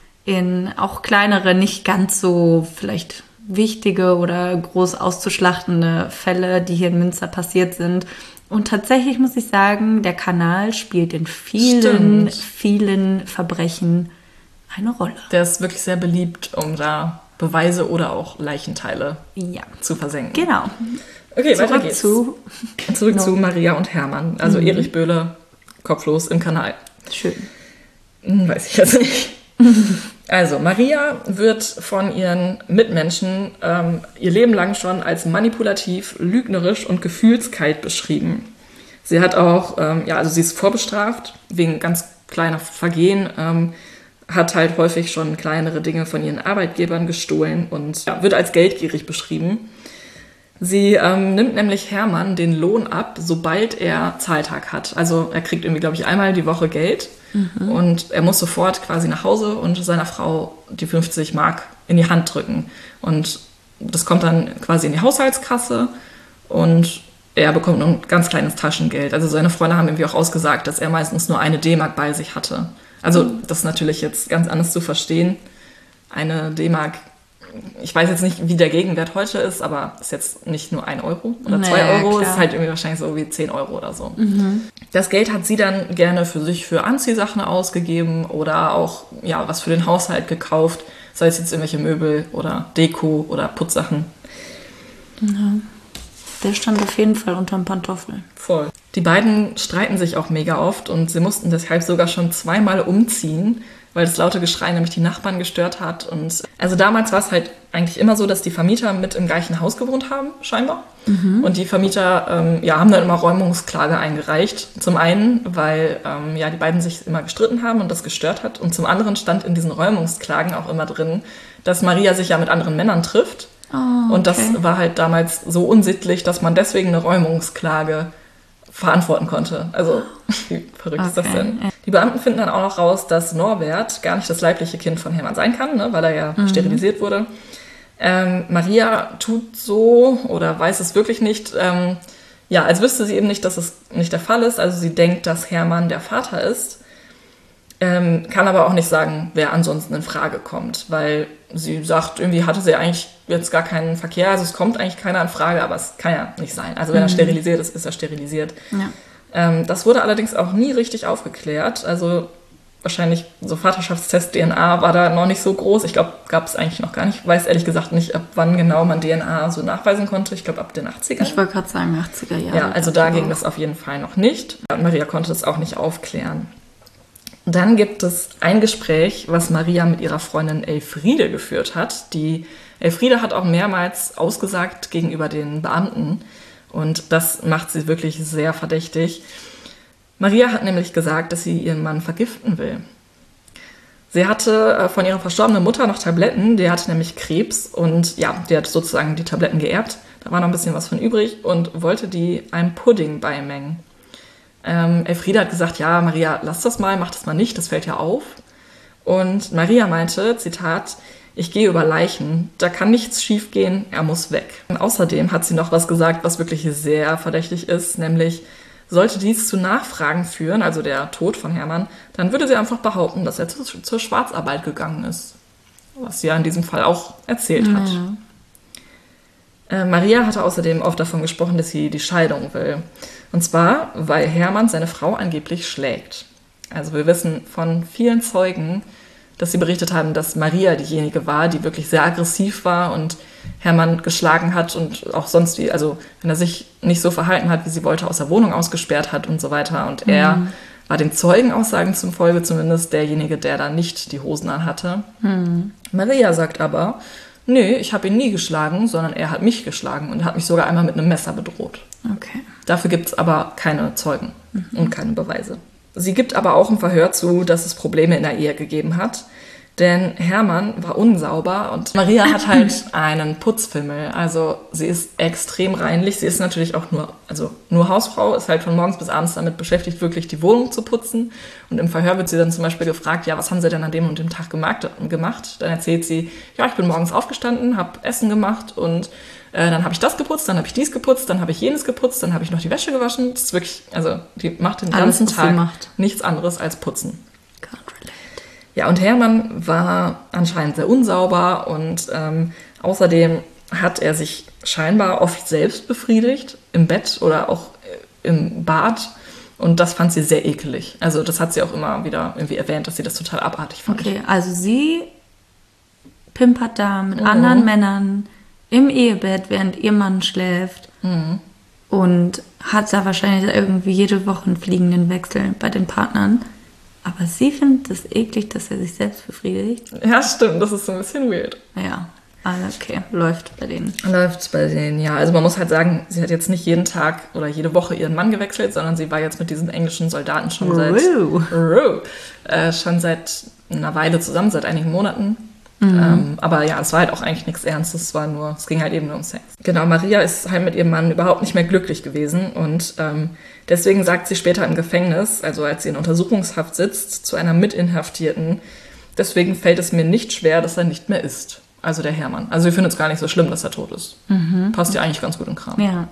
Speaker 5: in auch kleinere, nicht ganz so vielleicht wichtige oder groß auszuschlachtende Fälle, die hier in Münster passiert sind. Und tatsächlich muss ich sagen, der Kanal spielt in vielen Verbrechen eine Rolle.
Speaker 4: Der ist wirklich sehr beliebt, um da Beweise oder auch Leichenteile zu versenken.
Speaker 5: Genau.
Speaker 4: Okay, weiter geht's. Zurück zu Maria und Hermann. Also Erich Böhle, kopflos im Kanal.
Speaker 5: Schön.
Speaker 4: Weiß ich jetzt nicht. Also, Maria wird von ihren Mitmenschen ihr Leben lang schon als manipulativ, lügnerisch und gefühlskalt beschrieben. Sie hat auch, also sie ist vorbestraft wegen ganz kleiner Vergehen, hat halt häufig schon kleinere Dinge von ihren Arbeitgebern gestohlen und wird als geldgierig beschrieben. Sie nimmt nämlich Hermann den Lohn ab, sobald er Zahltag hat. Also er kriegt irgendwie, glaube ich, einmal die Woche Geld und er muss sofort quasi nach Hause und seiner Frau die 50 Mark in die Hand drücken. Und das kommt dann quasi in die Haushaltskasse und er bekommt nur ein ganz kleines Taschengeld. Also seine Freunde haben irgendwie auch ausgesagt, dass er meistens nur eine D-Mark bei sich hatte. Also das ist natürlich jetzt ganz anders zu verstehen. Eine D-Mark, ich weiß jetzt nicht, wie der Gegenwert heute ist, aber ist jetzt nicht nur 1 Euro oder 2 Euro,
Speaker 5: klar.
Speaker 4: ist halt irgendwie wahrscheinlich so wie 10 Euro oder so. Das Geld hat sie dann gerne für sich für Anziehsachen ausgegeben oder auch was für den Haushalt gekauft, sei es jetzt irgendwelche Möbel oder Deko oder Putzsachen.
Speaker 5: Der stand auf jeden Fall unterm Pantoffel.
Speaker 4: Voll. Die beiden streiten sich auch mega oft und sie mussten deshalb sogar schon 2-mal umziehen, weil das laute Geschrei nämlich die Nachbarn gestört hat. Und also damals war es halt eigentlich immer so, dass die Vermieter mit im gleichen Haus gewohnt haben, scheinbar. Und die Vermieter haben dann immer Räumungsklage eingereicht. Zum einen, weil die beiden sich immer gestritten haben und das gestört hat. Und zum anderen stand in diesen Räumungsklagen auch immer drin, dass Maria sich ja mit anderen Männern trifft. Und das war halt damals so unsittlich, dass man deswegen eine Räumungsklage verantworten konnte. Also, wie verrückt ist das denn? Die Beamten finden dann auch noch raus, dass Norbert gar nicht das leibliche Kind von Hermann sein kann, ne, weil er ja sterilisiert wurde. Maria tut so oder weiß es wirklich nicht, als wüsste sie eben nicht, dass es nicht der Fall ist. Also sie denkt, dass Hermann der Vater ist, kann aber auch nicht sagen, wer ansonsten in Frage kommt, weil sie sagt, irgendwie hatte sie eigentlich jetzt gar keinen Verkehr, also es kommt eigentlich keiner in Frage, aber es kann ja nicht sein. Also wenn er sterilisiert ist, ist er sterilisiert. Ja. Das wurde allerdings auch nie richtig aufgeklärt, also wahrscheinlich so Vaterschaftstest DNA war da noch nicht so groß. Ich glaube, gab es eigentlich noch gar nicht. Ich weiß ehrlich gesagt nicht, ab wann genau man DNA so nachweisen konnte. Ich glaube, ab den 80ern.
Speaker 5: Ich wollte gerade sagen, 80er Jahre.
Speaker 4: Ja, also da ging das auf jeden Fall noch nicht. Und Maria konnte das auch nicht aufklären. Dann gibt es ein Gespräch, was Maria mit ihrer Freundin Elfriede geführt hat. Die Elfriede hat auch mehrmals ausgesagt gegenüber den Beamten. Und das macht sie wirklich sehr verdächtig. Maria hat nämlich gesagt, dass sie ihren Mann vergiften will. Sie hatte von ihrer verstorbenen Mutter noch Tabletten, die hatte nämlich Krebs und die hat sozusagen die Tabletten geerbt. Da war noch ein bisschen was von übrig und wollte die einem Pudding beimengen. Elfriede hat gesagt, ja, Maria, lass das mal, mach das mal nicht, das fällt ja auf. Und Maria meinte, Zitat, ich gehe über Leichen, da kann nichts schief gehen, er muss weg. Und außerdem hat sie noch was gesagt, was wirklich sehr verdächtig ist, nämlich, sollte dies zu Nachfragen führen, also der Tod von Hermann, dann würde sie einfach behaupten, dass er zur Schwarzarbeit gegangen ist. Was sie ja in diesem Fall auch erzählt hat. Maria hatte außerdem oft davon gesprochen, dass sie die Scheidung will. Und zwar, weil Hermann seine Frau angeblich schlägt. Also wir wissen von vielen Zeugen, dass sie berichtet haben, dass Maria diejenige war, die wirklich sehr aggressiv war und Hermann geschlagen hat und auch sonst wenn er sich nicht so verhalten hat, wie sie wollte, aus der Wohnung ausgesperrt hat und so weiter. Und er war den Zeugenaussagen zufolge zumindest derjenige, der da nicht die Hosen an hatte. Maria sagt aber, nee, ich habe ihn nie geschlagen, sondern er hat mich geschlagen und hat mich sogar einmal mit einem Messer bedroht.
Speaker 5: Okay.
Speaker 4: Dafür gibt es aber keine Zeugen und keine Beweise. Sie gibt aber auch im Verhör zu, dass es Probleme in der Ehe gegeben hat. Denn Hermann war unsauber und Maria hat halt einen Putzfimmel. Also sie ist extrem reinlich. Sie ist natürlich auch nur Hausfrau, ist halt von morgens bis abends damit beschäftigt, wirklich die Wohnung zu putzen. Und im Verhör wird sie dann zum Beispiel gefragt, ja, was haben sie denn an dem und dem Tag gemacht? Dann erzählt sie, ja, ich bin morgens aufgestanden, habe Essen gemacht und dann habe ich das geputzt, dann habe ich dies geputzt, dann habe ich jenes geputzt, dann habe ich noch die Wäsche gewaschen. Das ist wirklich, also die macht den ganzen Tag nichts anderes als putzen. Ja, und Hermann war anscheinend sehr unsauber und außerdem hat er sich scheinbar oft selbst befriedigt, im Bett oder auch im Bad. Und das fand sie sehr ekelig. Also das hat sie auch immer wieder irgendwie erwähnt, dass sie das total abartig fand.
Speaker 5: Okay, also sie pimpert da mit anderen Männern im Ehebett, während ihr Mann schläft. Und hat da wahrscheinlich irgendwie jede Woche einen fliegenden Wechsel bei den Partnern. Aber sie findet es eklig, dass er sich selbst befriedigt.
Speaker 4: Ja, stimmt. Das ist so ein bisschen weird.
Speaker 5: Ja, also okay. Läuft bei denen,
Speaker 4: ja. Also man muss halt sagen, sie hat jetzt nicht jeden Tag oder jede Woche ihren Mann gewechselt, sondern sie war jetzt mit diesen englischen Soldaten schon seit einer Weile zusammen, seit einigen Monaten. Aber ja, es war halt auch eigentlich nichts Ernstes, es ging halt eben nur um Sex. Genau, Maria ist halt mit ihrem Mann überhaupt nicht mehr glücklich gewesen und deswegen sagt sie später im Gefängnis, also als sie in Untersuchungshaft sitzt, zu einer Mitinhaftierten, deswegen fällt es mir nicht schwer, dass er nicht mehr ist. Also der Hermann. Also sie findet es gar nicht so schlimm, dass er tot ist. Passt ja eigentlich ganz gut im Kram.
Speaker 5: Ja.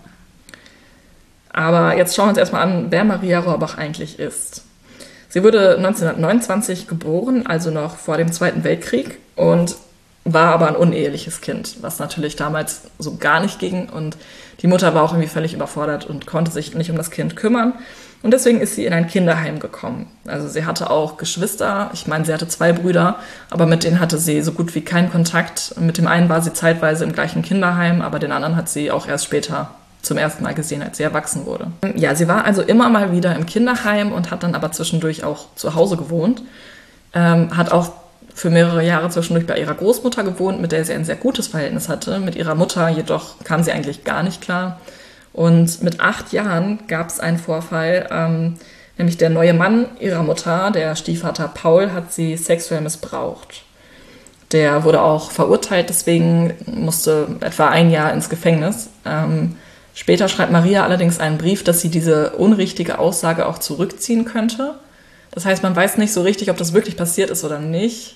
Speaker 4: Aber jetzt schauen wir uns erstmal an, wer Maria Rohrbach eigentlich ist. Sie wurde 1929 geboren, also noch vor dem Zweiten Weltkrieg und war aber ein uneheliches Kind, was natürlich damals so gar nicht ging. Und die Mutter war auch irgendwie völlig überfordert und konnte sich nicht um das Kind kümmern. Und deswegen ist sie in ein Kinderheim gekommen. Also sie hatte auch Geschwister. Ich meine, sie hatte 2 Brüder, aber mit denen hatte sie so gut wie keinen Kontakt. Mit dem einen war sie zeitweise im gleichen Kinderheim, aber den anderen hat sie auch erst später zum ersten Mal gesehen, als sie erwachsen wurde. Ja, sie war also immer mal wieder im Kinderheim und hat dann aber zwischendurch auch zu Hause gewohnt. Hat auch für mehrere Jahre zwischendurch bei ihrer Großmutter gewohnt, mit der sie ein sehr gutes Verhältnis hatte. Mit ihrer Mutter jedoch kam sie eigentlich gar nicht klar. Und mit 8 Jahren gab es einen Vorfall, nämlich der neue Mann ihrer Mutter, der Stiefvater Paul, hat sie sexuell missbraucht. Der wurde auch verurteilt, deswegen musste etwa 1 Jahr ins Gefängnis. Später schreibt Maria allerdings einen Brief, dass sie diese unrichtige Aussage auch zurückziehen könnte. Das heißt, man weiß nicht so richtig, ob das wirklich passiert ist oder nicht.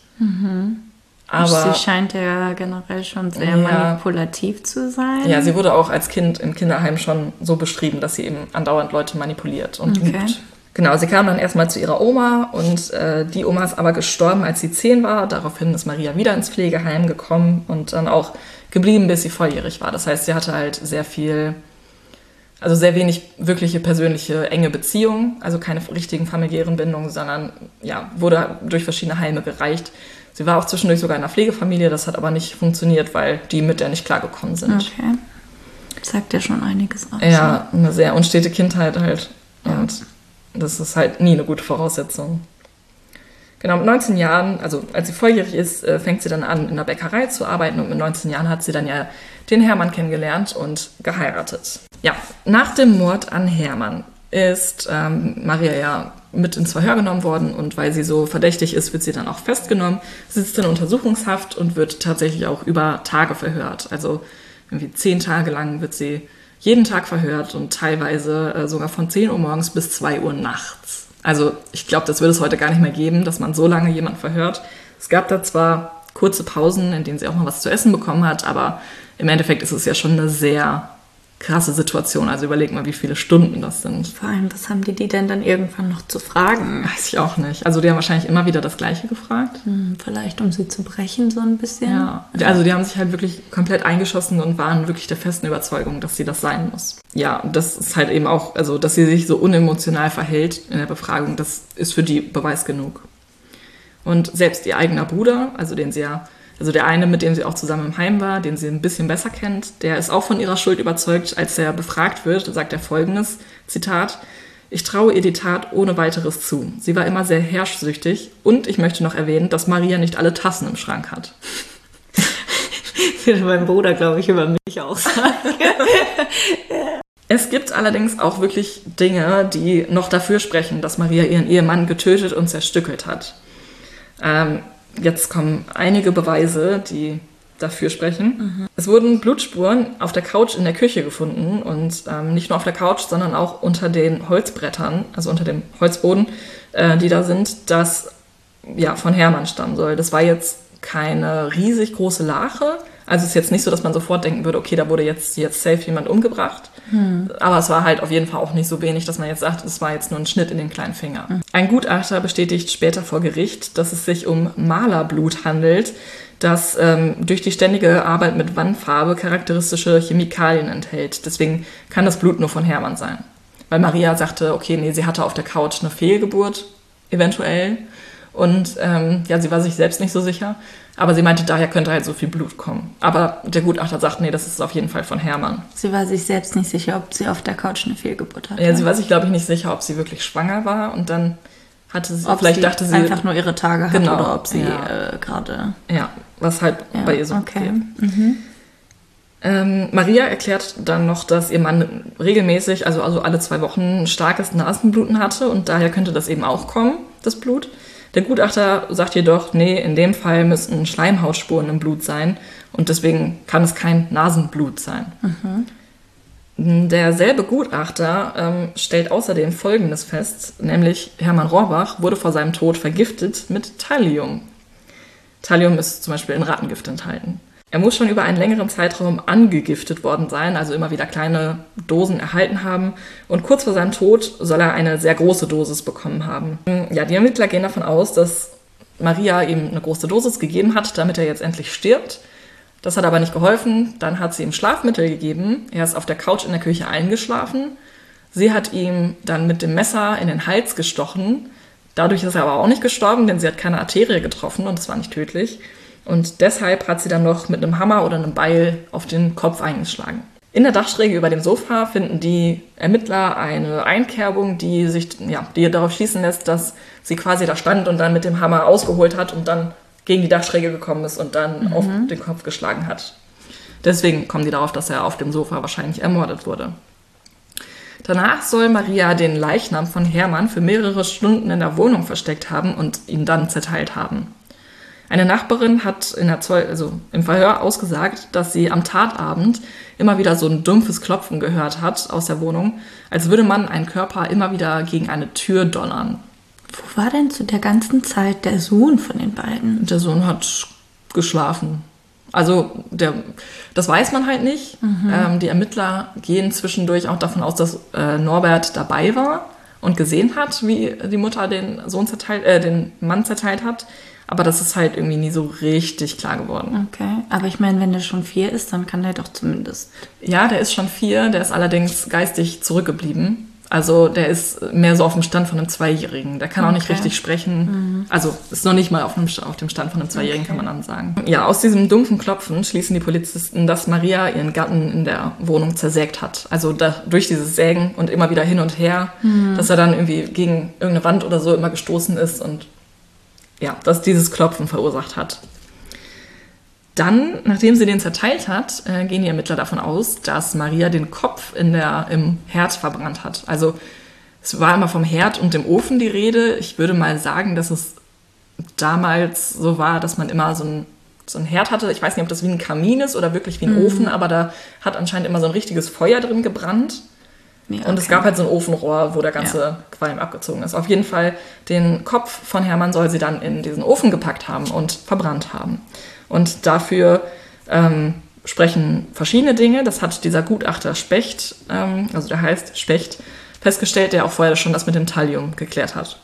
Speaker 4: Aber
Speaker 5: sie scheint ja generell schon sehr manipulativ zu sein.
Speaker 4: Ja, sie wurde auch als Kind im Kinderheim schon so beschrieben, dass sie eben andauernd Leute manipuliert und lügt. Genau, sie kam dann erstmal zu ihrer Oma und die Oma ist aber gestorben, als sie 10 war. Daraufhin ist Maria wieder ins Pflegeheim gekommen und dann auch geblieben, bis sie volljährig war. Das heißt, sie hatte halt sehr wenig wirkliche persönliche enge Beziehungen, also keine richtigen familiären Bindungen, sondern ja, wurde durch verschiedene Heime gereicht. Sie war auch zwischendurch sogar in einer Pflegefamilie, das hat aber nicht funktioniert, weil die mit der nicht klargekommen sind.
Speaker 5: Okay. Sagt ja schon einiges aus.
Speaker 4: Ja, eine sehr unstete Kindheit halt. Ja. Und das ist halt nie eine gute Voraussetzung. Genau, mit 19 Jahren, also als sie volljährig ist, fängt sie dann an, in der Bäckerei zu arbeiten und mit 19 Jahren hat sie dann ja den Hermann kennengelernt und geheiratet. Ja, nach dem Mord an Hermann ist Maria ja mit ins Verhör genommen worden und weil sie so verdächtig ist, wird sie dann auch festgenommen, sitzt in Untersuchungshaft und wird tatsächlich auch über Tage verhört. Also irgendwie 10 Tage lang wird sie jeden Tag verhört und teilweise sogar von 10 Uhr morgens bis 2 Uhr nachts. Also ich glaube, das würde es heute gar nicht mehr geben, dass man so lange jemanden verhört. Es gab da zwar kurze Pausen, in denen sie auch mal was zu essen bekommen hat, aber im Endeffekt ist es ja schon eine sehr krasse Situation. Also überleg mal, wie viele Stunden das sind.
Speaker 5: Vor allem, was haben die denn dann irgendwann noch zu fragen?
Speaker 4: Weiß ich auch nicht. Also die haben wahrscheinlich immer wieder das Gleiche gefragt.
Speaker 5: Vielleicht, um sie zu brechen so ein bisschen.
Speaker 4: Ja, also die haben sich halt wirklich komplett eingeschossen und waren wirklich der festen Überzeugung, dass sie das sein muss. Ja, das ist halt eben auch, also dass sie sich so unemotional verhält in der Befragung, das ist für die Beweis genug. Und selbst ihr eigener Bruder, also der eine, mit dem sie auch zusammen im Heim war, den sie ein bisschen besser kennt, der ist auch von ihrer Schuld überzeugt. Als er befragt wird, sagt er folgendes, Zitat, Ich traue ihr die Tat ohne weiteres zu. Sie war immer sehr herrschsüchtig und ich möchte noch erwähnen, dass Maria nicht alle Tassen im Schrank hat.
Speaker 5: Das würde mein Bruder, glaube ich, über mich auch sagen.
Speaker 4: Es gibt allerdings auch wirklich Dinge, die noch dafür sprechen, dass Maria ihren Ehemann getötet und zerstückelt hat. Jetzt kommen einige Beweise, die dafür sprechen. Es wurden Blutspuren auf der Couch in der Küche gefunden und nicht nur auf der Couch, sondern auch unter den Holzbrettern, also unter dem Holzboden, die da sind, das ja von Hermann stammen soll. Das war jetzt keine riesig große Lache. Also es ist jetzt nicht so, dass man sofort denken würde, okay, da wurde jetzt safe jemand umgebracht. Aber es war halt auf jeden Fall auch nicht so wenig, dass man jetzt sagt, es war jetzt nur ein Schnitt in den kleinen Finger. Ein Gutachter bestätigt später vor Gericht, dass es sich um Malerblut handelt, das durch die ständige Arbeit mit Wandfarbe charakteristische Chemikalien enthält. Deswegen kann das Blut nur von Hermann sein. Weil Maria sagte, okay, nee, sie hatte auf der Couch eine Fehlgeburt, eventuell. Und sie war sich selbst nicht so sicher. Aber sie meinte, daher könnte halt so viel Blut kommen. Aber der Gutachter sagt, nee, das ist auf jeden Fall von Hermann.
Speaker 5: Sie war sich selbst nicht sicher, ob sie auf der Couch eine Fehlgeburt hatte.
Speaker 4: Ja, sie war sich, glaube ich, nicht sicher, ob sie wirklich schwanger war. Und dann hatte sie, dachte sie
Speaker 5: einfach nur ihre Tage hatte,
Speaker 4: genau,
Speaker 5: oder ob sie gerade...
Speaker 4: Ja, was halt bei ihr so
Speaker 5: okay.
Speaker 4: Maria erklärt dann noch, dass ihr Mann regelmäßig, also alle 2 Wochen, ein starkes Nasenbluten hatte. Und daher könnte das eben auch kommen, das Blut. Der Gutachter sagt jedoch, nee, in dem Fall müssten Schleimhautspuren im Blut sein und deswegen kann es kein Nasenblut sein. Derselbe Gutachter stellt außerdem Folgendes fest, nämlich Hermann Rohrbach wurde vor seinem Tod vergiftet mit Thallium. Thallium ist zum Beispiel in Rattengift enthalten. Er muss schon über einen längeren Zeitraum angegiftet worden sein, also immer wieder kleine Dosen erhalten haben. Und kurz vor seinem Tod soll er eine sehr große Dosis bekommen haben. Ja, die Ermittler gehen davon aus, dass Maria ihm eine große Dosis gegeben hat, damit er jetzt endlich stirbt. Das hat aber nicht geholfen. Dann hat sie ihm Schlafmittel gegeben. Er ist auf der Couch in der Küche eingeschlafen. Sie hat ihm dann mit dem Messer in den Hals gestochen. Dadurch ist er aber auch nicht gestorben, denn sie hat keine Arterie getroffen und es war nicht tödlich. Und deshalb hat sie dann noch mit einem Hammer oder einem Beil auf den Kopf eingeschlagen. In der Dachschräge über dem Sofa finden die Ermittler eine Einkerbung, die darauf schließen lässt, dass sie quasi da stand und dann mit dem Hammer ausgeholt hat und dann gegen die Dachschräge gekommen ist und dann auf den Kopf geschlagen hat. Deswegen kommen die darauf, dass er auf dem Sofa wahrscheinlich ermordet wurde. Danach soll Maria den Leichnam von Hermann für mehrere Stunden in der Wohnung versteckt haben und ihn dann zerteilt haben. Eine Nachbarin hat im Verhör ausgesagt, dass sie am Tatabend immer wieder so ein dumpfes Klopfen gehört hat aus der Wohnung, als würde man einen Körper immer wieder gegen eine Tür donnern.
Speaker 5: Wo war denn zu der ganzen Zeit der Sohn von den beiden?
Speaker 4: Der Sohn hat geschlafen. Also das weiß man halt nicht. Die Ermittler gehen zwischendurch auch davon aus, dass Norbert dabei war und gesehen hat, wie die Mutter den Mann zerteilt hat. Aber das ist halt irgendwie nie so richtig klar geworden.
Speaker 5: Okay, aber ich meine, wenn der schon 4 ist, dann kann der doch zumindest...
Speaker 4: Ja, der ist schon 4, der ist allerdings geistig zurückgeblieben. Also der ist mehr so auf dem Stand von einem 2-Jährigen. Der kann auch nicht richtig sprechen. Also ist noch nicht mal auf dem Stand von einem 2-Jährigen, kann man dann sagen. Ja, aus diesem dumpfen Klopfen schließen die Polizisten, dass Maria ihren Gatten in der Wohnung zersägt hat. Also durch dieses Sägen und immer wieder hin und her, dass er dann irgendwie gegen irgendeine Wand oder so immer gestoßen ist und ja, dass dieses Klopfen verursacht hat. Dann, nachdem sie den zerteilt hat, gehen die Ermittler davon aus, dass Maria den Kopf im Herd verbrannt hat. Also es war immer vom Herd und dem Ofen die Rede. Ich würde mal sagen, dass es damals so war, dass man immer so ein Herd hatte. Ich weiß nicht, ob das wie ein Kamin ist oder wirklich wie ein Ofen, aber da hat anscheinend immer so ein richtiges Feuer drin gebrannt. Ja, okay. Und es gab halt so ein Ofenrohr, wo der ganze Qualm abgezogen ist. Auf jeden Fall, den Kopf von Hermann soll sie dann in diesen Ofen gepackt haben und verbrannt haben. Und dafür sprechen verschiedene Dinge. Das hat dieser Gutachter Specht, also der heißt Specht, festgestellt, der auch vorher schon das mit dem Thallium geklärt hat.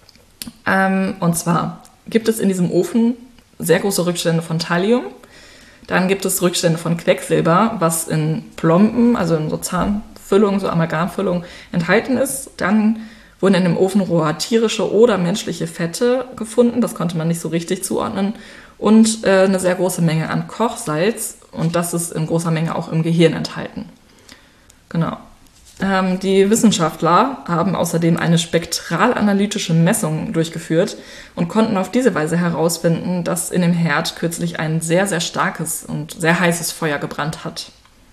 Speaker 4: Und zwar gibt es in diesem Ofen sehr große Rückstände von Thallium. Dann gibt es Rückstände von Quecksilber, was in Plomben, also in so Zahnfüllungen, so Amalgamfüllungen enthalten ist. Dann wurden in dem Ofenrohr tierische oder menschliche Fette gefunden. Das konnte man nicht so richtig zuordnen. Und eine sehr große Menge an Kochsalz. Und das ist in großer Menge auch im Gehirn enthalten. Genau. Die Wissenschaftler haben außerdem eine spektralanalytische Messung durchgeführt und konnten auf diese Weise herausfinden, dass in dem Herd kürzlich ein sehr, sehr starkes und sehr heißes Feuer gebrannt hat.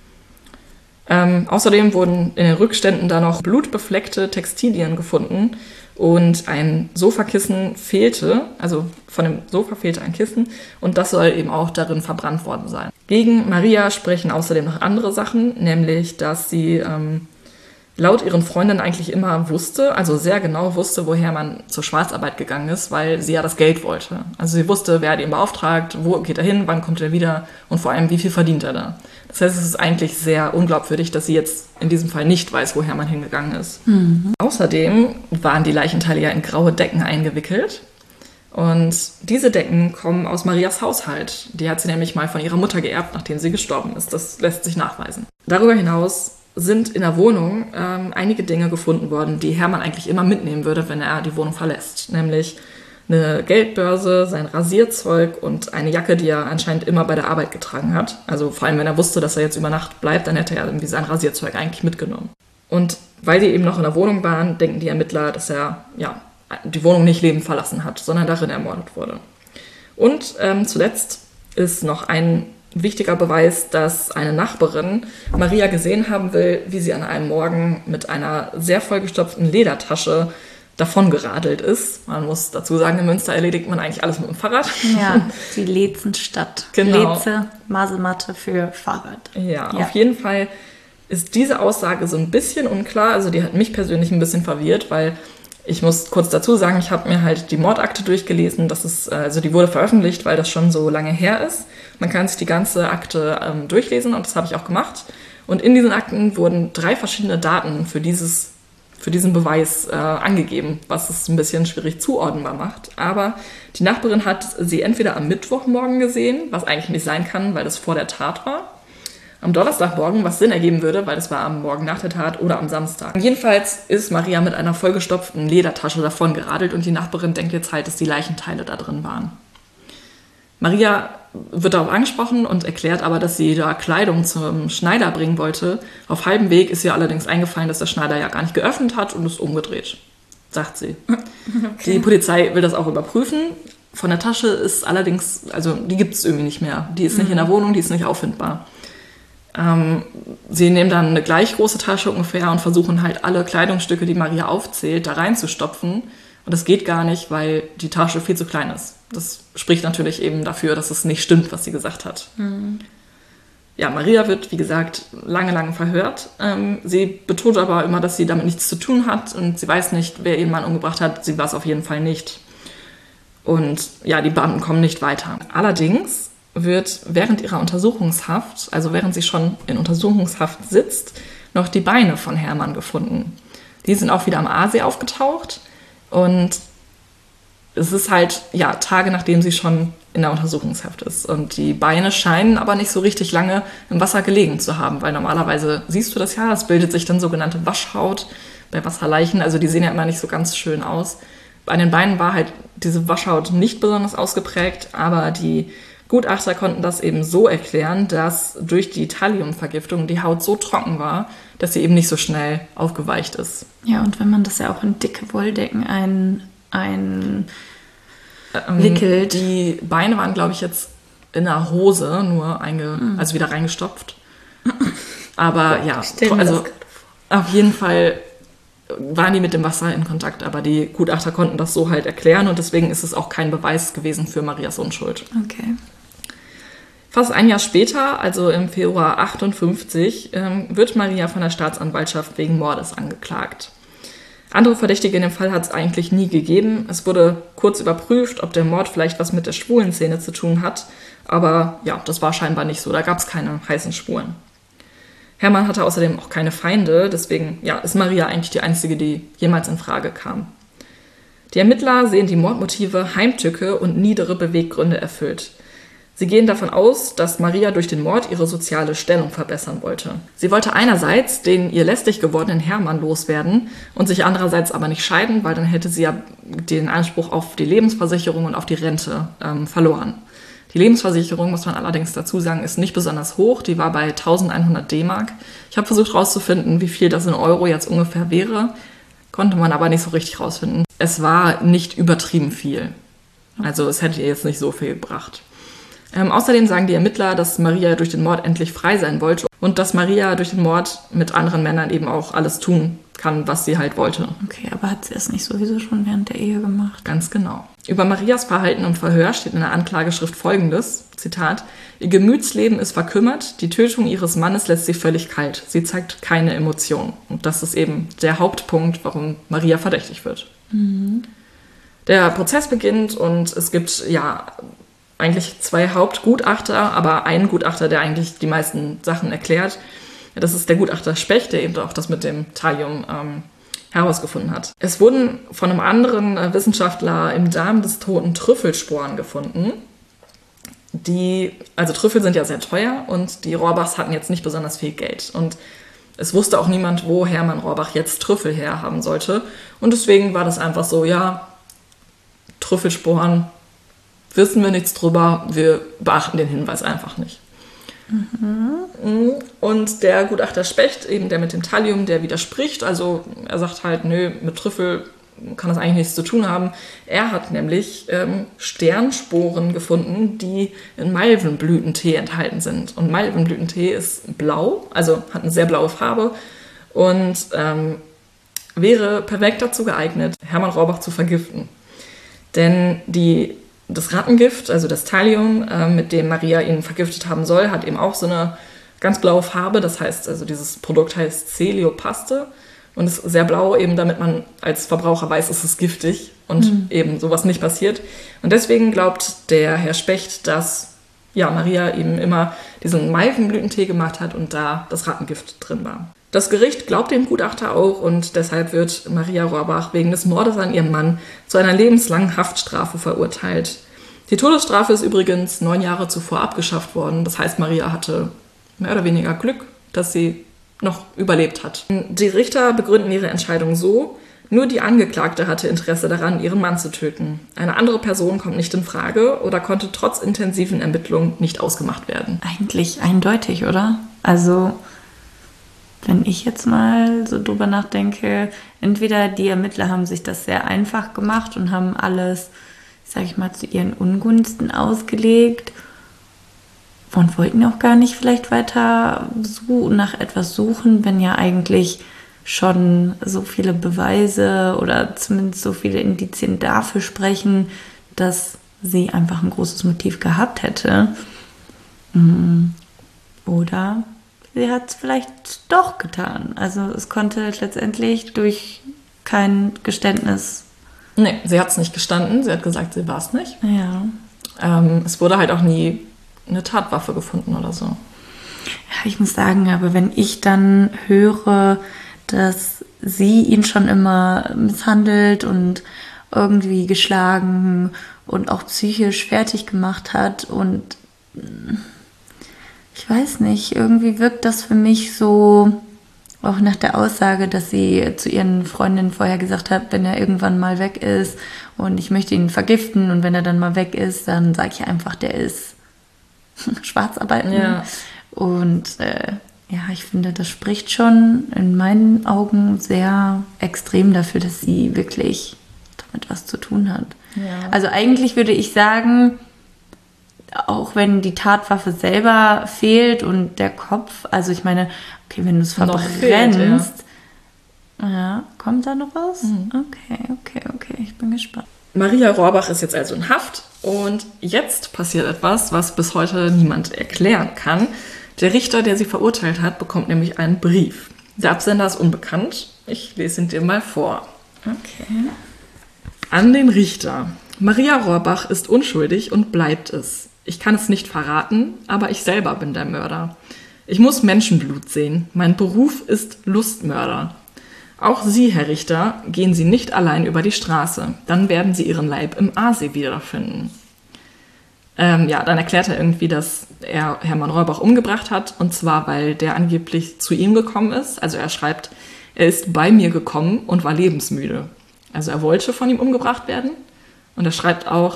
Speaker 4: Außerdem wurden in den Rückständen da noch blutbefleckte Textilien gefunden und ein Sofakissen fehlte, also von dem Sofa fehlte ein Kissen und das soll eben auch darin verbrannt worden sein. Gegen Maria sprechen außerdem noch andere Sachen, nämlich dass sie laut ihren Freundinnen eigentlich immer wusste, also sehr genau wusste, woher man zur Schwarzarbeit gegangen ist, weil sie ja das Geld wollte. Also sie wusste, wer hat ihn beauftragt, wo geht er hin, wann kommt er wieder und vor allem, wie viel verdient er da. Das heißt, es ist eigentlich sehr unglaubwürdig, dass sie jetzt in diesem Fall nicht weiß, woher man hingegangen ist. Außerdem waren die Leichenteile ja in graue Decken eingewickelt. Und diese Decken kommen aus Marias Haushalt. Die hat sie nämlich mal von ihrer Mutter geerbt, nachdem sie gestorben ist. Das lässt sich nachweisen. Darüber hinaus sind in der Wohnung einige Dinge gefunden worden, die Hermann eigentlich immer mitnehmen würde, wenn er die Wohnung verlässt. Nämlich eine Geldbörse, sein Rasierzeug und eine Jacke, die er anscheinend immer bei der Arbeit getragen hat. Also vor allem, wenn er wusste, dass er jetzt über Nacht bleibt, dann hätte er irgendwie sein Rasierzeug eigentlich mitgenommen. Und weil die eben noch in der Wohnung waren, denken die Ermittler, dass er die Wohnung nicht lebend verlassen hat, sondern darin ermordet wurde. Und zuletzt ist noch ein wichtiger Beweis, dass eine Nachbarin Maria gesehen haben will, wie sie an einem Morgen mit einer sehr vollgestopften Ledertasche davongeradelt ist. Man muss dazu sagen, in Münster erledigt man eigentlich alles mit dem Fahrrad.
Speaker 5: Ja, die Lezenstadt.
Speaker 4: Genau.
Speaker 5: Leze, Masematte für Fahrrad.
Speaker 4: Ja, auf jeden Fall ist diese Aussage so ein bisschen unklar. Also die hat mich persönlich ein bisschen verwirrt, weil ich muss kurz dazu sagen, ich habe mir halt die Mordakte durchgelesen. Also die wurde veröffentlicht, weil das schon so lange her ist. Man kann sich die ganze Akte durchlesen und das habe ich auch gemacht. Und in diesen Akten wurden 3 verschiedene Daten für diesen Beweis angegeben, was es ein bisschen schwierig zuordnenbar macht. Aber die Nachbarin hat sie entweder am Mittwochmorgen gesehen, was eigentlich nicht sein kann, weil das vor der Tat war, am Donnerstagmorgen, was Sinn ergeben würde, weil das war am Morgen nach der Tat oder am Samstag. Jedenfalls ist Maria mit einer vollgestopften Ledertasche davon geradelt und die Nachbarin denkt jetzt halt, dass die Leichenteile da drin waren. Maria wird darauf angesprochen und erklärt aber, dass sie da Kleidung zum Schneider bringen wollte. Auf halbem Weg ist ihr allerdings eingefallen, dass der Schneider ja gar nicht geöffnet hat und ist umgedreht, sagt sie. Okay. Die Polizei will das auch überprüfen. Von der Tasche ist allerdings, also die gibt es irgendwie nicht mehr. Die ist nicht in der Wohnung, die ist nicht auffindbar. Sie nehmen dann eine gleich große Tasche ungefähr und versuchen halt alle Kleidungsstücke, die Maria aufzählt, da reinzustopfen. Und das geht gar nicht, weil die Tasche viel zu klein ist. Das spricht natürlich eben dafür, dass es nicht stimmt, was sie gesagt hat. Ja, Maria wird, wie gesagt, lange verhört. Sie betont aber immer, dass sie damit nichts zu tun hat und sie weiß nicht, wer ihren Mann umgebracht hat. Sie war es auf jeden Fall nicht. Und ja, die Beamten kommen nicht weiter. Allerdings wird während ihrer Untersuchungshaft, also während sie schon in Untersuchungshaft sitzt, noch die Beine von Hermann gefunden. Die sind auch wieder am Aasee aufgetaucht und es ist halt, Tage nachdem sie schon in der Untersuchungshaft ist. Und die Beine scheinen aber nicht so richtig lange im Wasser gelegen zu haben, weil normalerweise siehst du das ja, es bildet sich dann sogenannte Waschhaut bei Wasserleichen, also die sehen ja immer nicht so ganz schön aus. Bei den Beinen war halt diese Waschhaut nicht besonders ausgeprägt, aber die Gutachter konnten das eben so erklären, dass durch die Thalliumvergiftung die Haut so trocken war, dass sie eben nicht so schnell aufgeweicht ist.
Speaker 5: Ja, und wenn man das ja auch in dicke Wolldecken wickelt.
Speaker 4: Die Beine waren, glaube ich, jetzt in der Hose nur also wieder reingestopft. Aber also auf jeden Fall waren die mit dem Wasser in Kontakt, aber die Gutachter konnten das so halt erklären und deswegen ist es auch kein Beweis gewesen für Marias Unschuld.
Speaker 5: Okay.
Speaker 4: Fast ein Jahr später, also im Februar 1958, wird Maria von der Staatsanwaltschaft wegen Mordes angeklagt. Andere Verdächtige in dem Fall hat es eigentlich nie gegeben. Es wurde kurz überprüft, ob der Mord vielleicht was mit der Schwulenszene zu tun hat, aber ja, das war scheinbar nicht so, da gab es keine heißen Spuren. Hermann hatte außerdem auch keine Feinde, deswegen ist Maria eigentlich die einzige, die jemals in Frage kam. Die Ermittler sehen die Mordmotive Heimtücke und niedere Beweggründe erfüllt. Sie gehen davon aus, dass Maria durch den Mord ihre soziale Stellung verbessern wollte. Sie wollte einerseits den ihr lästig gewordenen Hermann loswerden und sich andererseits aber nicht scheiden, weil dann hätte sie ja den Anspruch auf die Lebensversicherung und auf die Rente verloren. Die Lebensversicherung, muss man allerdings dazu sagen, ist nicht besonders hoch. Die war bei 1100 D-Mark. Ich habe versucht rauszufinden, wie viel das in Euro jetzt ungefähr wäre. Konnte man aber nicht so richtig rausfinden. Es war nicht übertrieben viel. Also es hätte ihr jetzt nicht so viel gebracht. Außerdem sagen die Ermittler, dass Maria durch den Mord endlich frei sein wollte und dass Maria durch den Mord mit anderen Männern eben auch alles tun kann, was sie halt wollte.
Speaker 5: Okay, aber hat sie es nicht sowieso schon während der Ehe gemacht?
Speaker 4: Ganz genau. Über Marias Verhalten im Verhör steht in der Anklageschrift Folgendes, Zitat, ihr Gemütsleben ist verkümmert, die Tötung ihres Mannes lässt sie völlig kalt. Sie zeigt keine Emotionen. Und das ist eben der Hauptpunkt, warum Maria verdächtig wird. Mhm. Der Prozess beginnt und es gibt ja eigentlich 2 Hauptgutachter, aber einen Gutachter, der eigentlich die meisten Sachen erklärt. Das ist der Gutachter Specht, der eben auch das mit dem Thallium herausgefunden hat. Es wurden von einem anderen Wissenschaftler im Darm des Toten Trüffelsporen gefunden. Also Trüffel sind ja sehr teuer und die Rohrbachs hatten jetzt nicht besonders viel Geld. Und es wusste auch niemand, wo Hermann Rohrbach jetzt Trüffel herhaben sollte. Und deswegen war das einfach so, ja, Trüffelsporen, wissen wir nichts drüber, wir beachten den Hinweis einfach nicht. Mhm. Und der Gutachter Specht, eben der mit dem Thallium, der widerspricht, also er sagt halt, nö, mit Trüffel kann das eigentlich nichts zu tun haben. Er hat nämlich Sternsporen gefunden, die in Malvenblütentee enthalten sind. Und Malvenblütentee ist blau, also hat eine sehr blaue Farbe und wäre perfekt dazu geeignet, Hermann Rohrbach zu vergiften. Denn das Rattengift, also das Thallium, mit dem Maria ihn vergiftet haben soll, hat eben auch so eine ganz blaue Farbe. Das heißt, also dieses Produkt heißt Celiopaste und ist sehr blau, eben damit man als Verbraucher weiß, es ist giftig und eben sowas nicht passiert. Und deswegen glaubt der Herr Specht, dass Maria eben immer diesen Malvenblütentee gemacht hat und da das Rattengift drin war. Das Gericht glaubt dem Gutachter auch und deshalb wird Maria Rohrbach wegen des Mordes an ihrem Mann zu einer lebenslangen Haftstrafe verurteilt. Die Todesstrafe ist übrigens 9 Jahre zuvor abgeschafft worden. Das heißt, Maria hatte mehr oder weniger Glück, dass sie noch überlebt hat. Die Richter begründen ihre Entscheidung so, nur die Angeklagte hatte Interesse daran, ihren Mann zu töten. Eine andere Person kommt nicht in Frage oder konnte trotz intensiven Ermittlungen nicht ausgemacht werden.
Speaker 5: Eigentlich eindeutig, oder? Also wenn ich jetzt mal so drüber nachdenke, entweder die Ermittler haben sich das sehr einfach gemacht und haben alles, sag ich mal, zu ihren Ungunsten ausgelegt und wollten auch gar nicht vielleicht weiter nach etwas suchen, wenn ja eigentlich schon so viele Beweise oder zumindest so viele Indizien dafür sprechen, dass sie einfach ein großes Motiv gehabt hätte. Oder sie hat es vielleicht doch getan. Also es konnte letztendlich durch kein Geständnis...
Speaker 4: Nee, sie hat es nicht gestanden. Sie hat gesagt, sie war es nicht.
Speaker 5: Ja.
Speaker 4: Es wurde halt auch nie eine Tatwaffe gefunden oder so.
Speaker 5: Ja, ich muss sagen, aber wenn ich dann höre, dass sie ihn schon immer misshandelt und irgendwie geschlagen und auch psychisch fertig gemacht hat und ich weiß nicht, irgendwie wirkt das für mich so, auch nach der Aussage, dass sie zu ihren Freundinnen vorher gesagt hat, wenn er irgendwann mal weg ist und ich möchte ihn vergiften und wenn er dann mal weg ist, dann sage ich einfach, der ist Schwarzarbeiten. Ja. Und ich finde, das spricht schon in meinen Augen sehr extrem dafür, dass sie wirklich damit was zu tun hat. Ja. Also eigentlich würde ich sagen, auch wenn die Tatwaffe selber fehlt und der Kopf, also ich meine, okay, wenn du es verbrennst, kommt da noch was? Mhm. Okay, ich bin gespannt.
Speaker 4: Maria Rohrbach ist jetzt also in Haft und jetzt passiert etwas, was bis heute niemand erklären kann. Der Richter, der sie verurteilt hat, bekommt nämlich einen Brief. Der Absender ist unbekannt. Ich lese ihn dir mal vor.
Speaker 5: Okay.
Speaker 4: An den Richter. Maria Rohrbach ist unschuldig und bleibt es. Ich kann es nicht verraten, aber ich selber bin der Mörder. Ich muss Menschenblut sehen. Mein Beruf ist Lustmörder. Auch Sie, Herr Richter, gehen Sie nicht allein über die Straße. Dann werden Sie Ihren Leib im Aasee wiederfinden. Dann erklärt er irgendwie, dass er Hermann Rohrbach umgebracht hat. Und zwar, weil der angeblich zu ihm gekommen ist. Also er schreibt, er ist bei mir gekommen und war lebensmüde. Also er wollte von ihm umgebracht werden. Und er schreibt auch,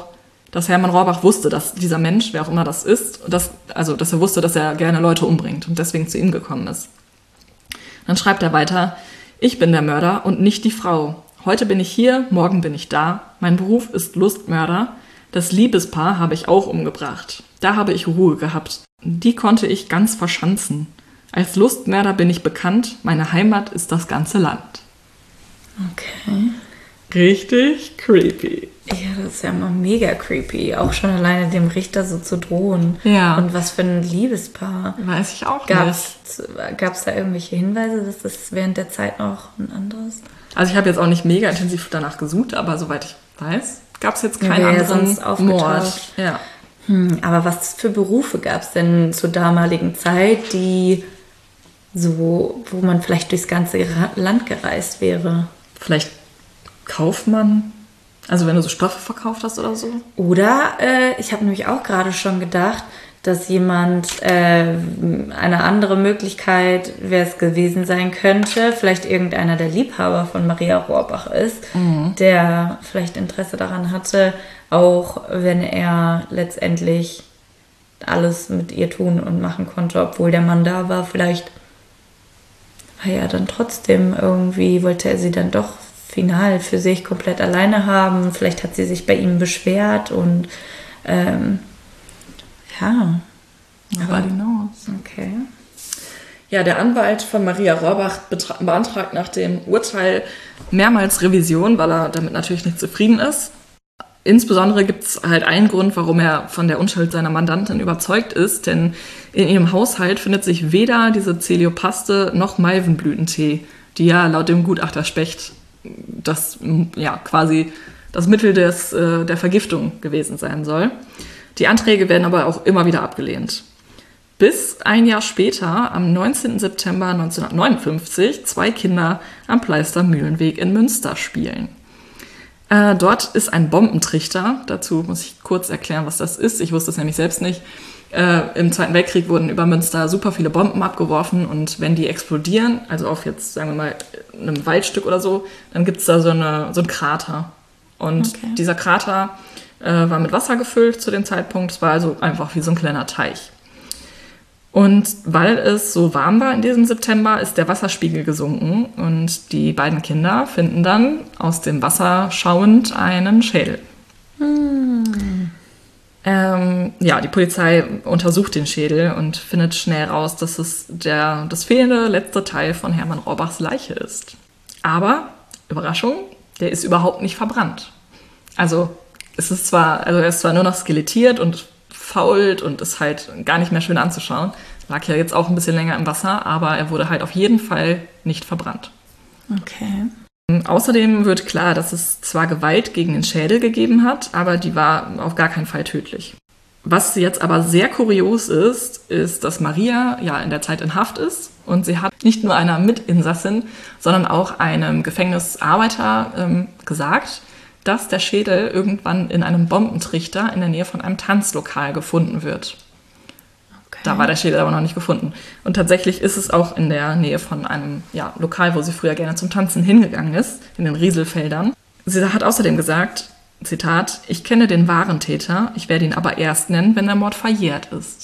Speaker 4: dass Hermann Rohrbach wusste, dass dieser Mensch, wer auch immer das ist, dass er wusste, dass er gerne Leute umbringt und deswegen zu ihm gekommen ist. Dann schreibt er weiter: Ich bin der Mörder und nicht die Frau. Heute bin ich hier, morgen bin ich da. Mein Beruf ist Lustmörder. Das Liebespaar habe ich auch umgebracht. Da habe ich Ruhe gehabt. Die konnte ich ganz verschanzen. Als Lustmörder bin ich bekannt. Meine Heimat ist das ganze Land.
Speaker 5: Okay.
Speaker 4: Richtig creepy.
Speaker 5: Ja, das ist ja immer mega creepy. Auch schon alleine dem Richter so zu drohen.
Speaker 4: Ja.
Speaker 5: Und was für ein Liebespaar.
Speaker 4: Weiß ich auch
Speaker 5: Gab
Speaker 4: nicht.
Speaker 5: es da irgendwelche Hinweise, dass das während der Zeit noch ein anderes?
Speaker 4: Also ich habe jetzt auch nicht mega intensiv danach gesucht, aber soweit ich weiß, gab es jetzt keinen
Speaker 5: Ja,
Speaker 4: anderen
Speaker 5: sonst aufgetaucht.
Speaker 4: Mord. Ja.
Speaker 5: Aber was für Berufe gab es denn zur damaligen Zeit, die so, wo man vielleicht durchs ganze Land gereist wäre?
Speaker 4: Vielleicht Kaufmann. Also wenn du so Stoffe verkauft hast oder so.
Speaker 5: Oder ich habe nämlich auch gerade schon gedacht, dass jemand eine andere Möglichkeit, wer es gewesen sein könnte, vielleicht irgendeiner der Liebhaber von Maria Rohrbach ist, der vielleicht Interesse daran hatte, auch wenn er letztendlich alles mit ihr tun und machen konnte, obwohl der Mann da war. Vielleicht war er dann trotzdem irgendwie, wollte er sie dann doch final für sich komplett alleine haben. Vielleicht hat sie sich bei ihm beschwert und ja.
Speaker 4: Nobody knows.
Speaker 5: Okay.
Speaker 4: Ja, der Anwalt von Maria Rohrbach beantragt nach dem Urteil mehrmals Revision, weil er damit natürlich nicht zufrieden ist. Insbesondere gibt es halt einen Grund, warum er von der Unschuld seiner Mandantin überzeugt ist, denn in ihrem Haushalt findet sich weder diese Celiopaste noch Malvenblütentee, die ja laut dem Gutachter Specht das quasi das Mittel der Vergiftung gewesen sein soll. Die Anträge werden aber auch immer wieder abgelehnt. Bis ein Jahr später, am 19. September 1959, 2 Kinder am Pleister-Mühlenweg in Münster spielen. Dort ist ein Bombentrichter. Dazu muss ich kurz erklären, was das ist. Ich wusste es nämlich selbst nicht. Im Zweiten Weltkrieg wurden über Münster super viele Bomben abgeworfen und wenn die explodieren, also auf jetzt, sagen wir mal, einem Waldstück oder so, dann gibt es da so einen Krater. Und dieser Krater war mit Wasser gefüllt zu dem Zeitpunkt. Es war also einfach wie so ein kleiner Teich. Und weil es so warm war in diesem September, ist der Wasserspiegel gesunken und die beiden Kinder finden dann aus dem Wasser schauend einen Schädel. Die Polizei untersucht den Schädel und findet schnell raus, dass es das fehlende letzte Teil von Hermann Rohrbachs Leiche ist. Aber, Überraschung, der ist überhaupt nicht verbrannt. Also er ist zwar nur noch skelettiert und fault und ist halt gar nicht mehr schön anzuschauen. Lag ja jetzt auch ein bisschen länger im Wasser, aber er wurde halt auf jeden Fall nicht verbrannt.
Speaker 5: Okay.
Speaker 4: Außerdem wird klar, dass es zwar Gewalt gegen den Schädel gegeben hat, aber die war auf gar keinen Fall tödlich. Was jetzt aber sehr kurios ist, dass Maria ja in der Zeit in Haft ist und sie hat nicht nur einer Mitinsassin, sondern auch einem Gefängnisarbeiter gesagt, dass der Schädel irgendwann in einem Bombentrichter in der Nähe von einem Tanzlokal gefunden wird. Okay. Da war der Schädel aber noch nicht gefunden. Und tatsächlich ist es auch in der Nähe von einem Lokal, wo sie früher gerne zum Tanzen hingegangen ist, in den Rieselfeldern. Sie hat außerdem gesagt, Zitat, ich kenne den wahren Täter, ich werde ihn aber erst nennen, wenn der Mord verjährt ist.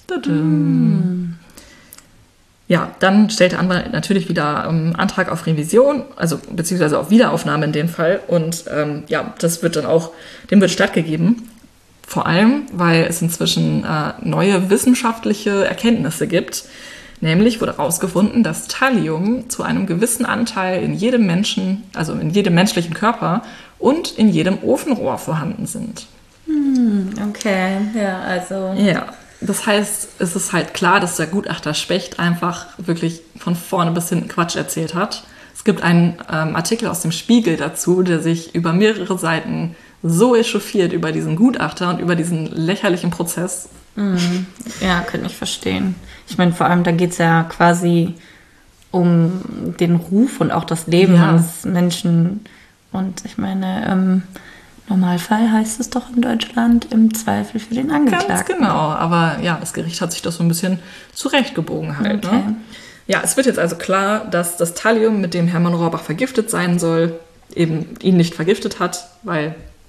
Speaker 4: Ja, dann stellt der Anwalt natürlich wieder Antrag auf Revision, also beziehungsweise auf Wiederaufnahme in dem Fall. Und das wird dann auch, dem wird stattgegeben. Vor allem, weil es inzwischen neue wissenschaftliche Erkenntnisse gibt. Nämlich wurde herausgefunden, dass Thallium zu einem gewissen Anteil in jedem Menschen, also in jedem menschlichen Körper und in jedem Ofenrohr vorhanden sind.
Speaker 5: Okay, ja, also...
Speaker 4: Ja. Das heißt, es ist halt klar, dass der Gutachter Specht einfach wirklich von vorne bis hinten Quatsch erzählt hat. Es gibt einen Artikel aus dem Spiegel dazu, der sich über mehrere Seiten so echauffiert über diesen Gutachter und über diesen lächerlichen Prozess.
Speaker 5: Ja, könnte ich verstehen. Ich meine, vor allem, da geht es ja quasi um den Ruf und auch das Leben eines Menschen. Und ich meine, im Normalfall heißt es doch in Deutschland im Zweifel für den Angeklagten.
Speaker 4: Ganz genau, aber ja, das Gericht hat sich das so ein bisschen zurechtgebogen halt.
Speaker 5: Okay.
Speaker 4: Ne? Ja, es wird jetzt also klar, dass das Thallium, mit dem Hermann Rohrbach vergiftet sein soll, eben ihn nicht vergiftet hat, weil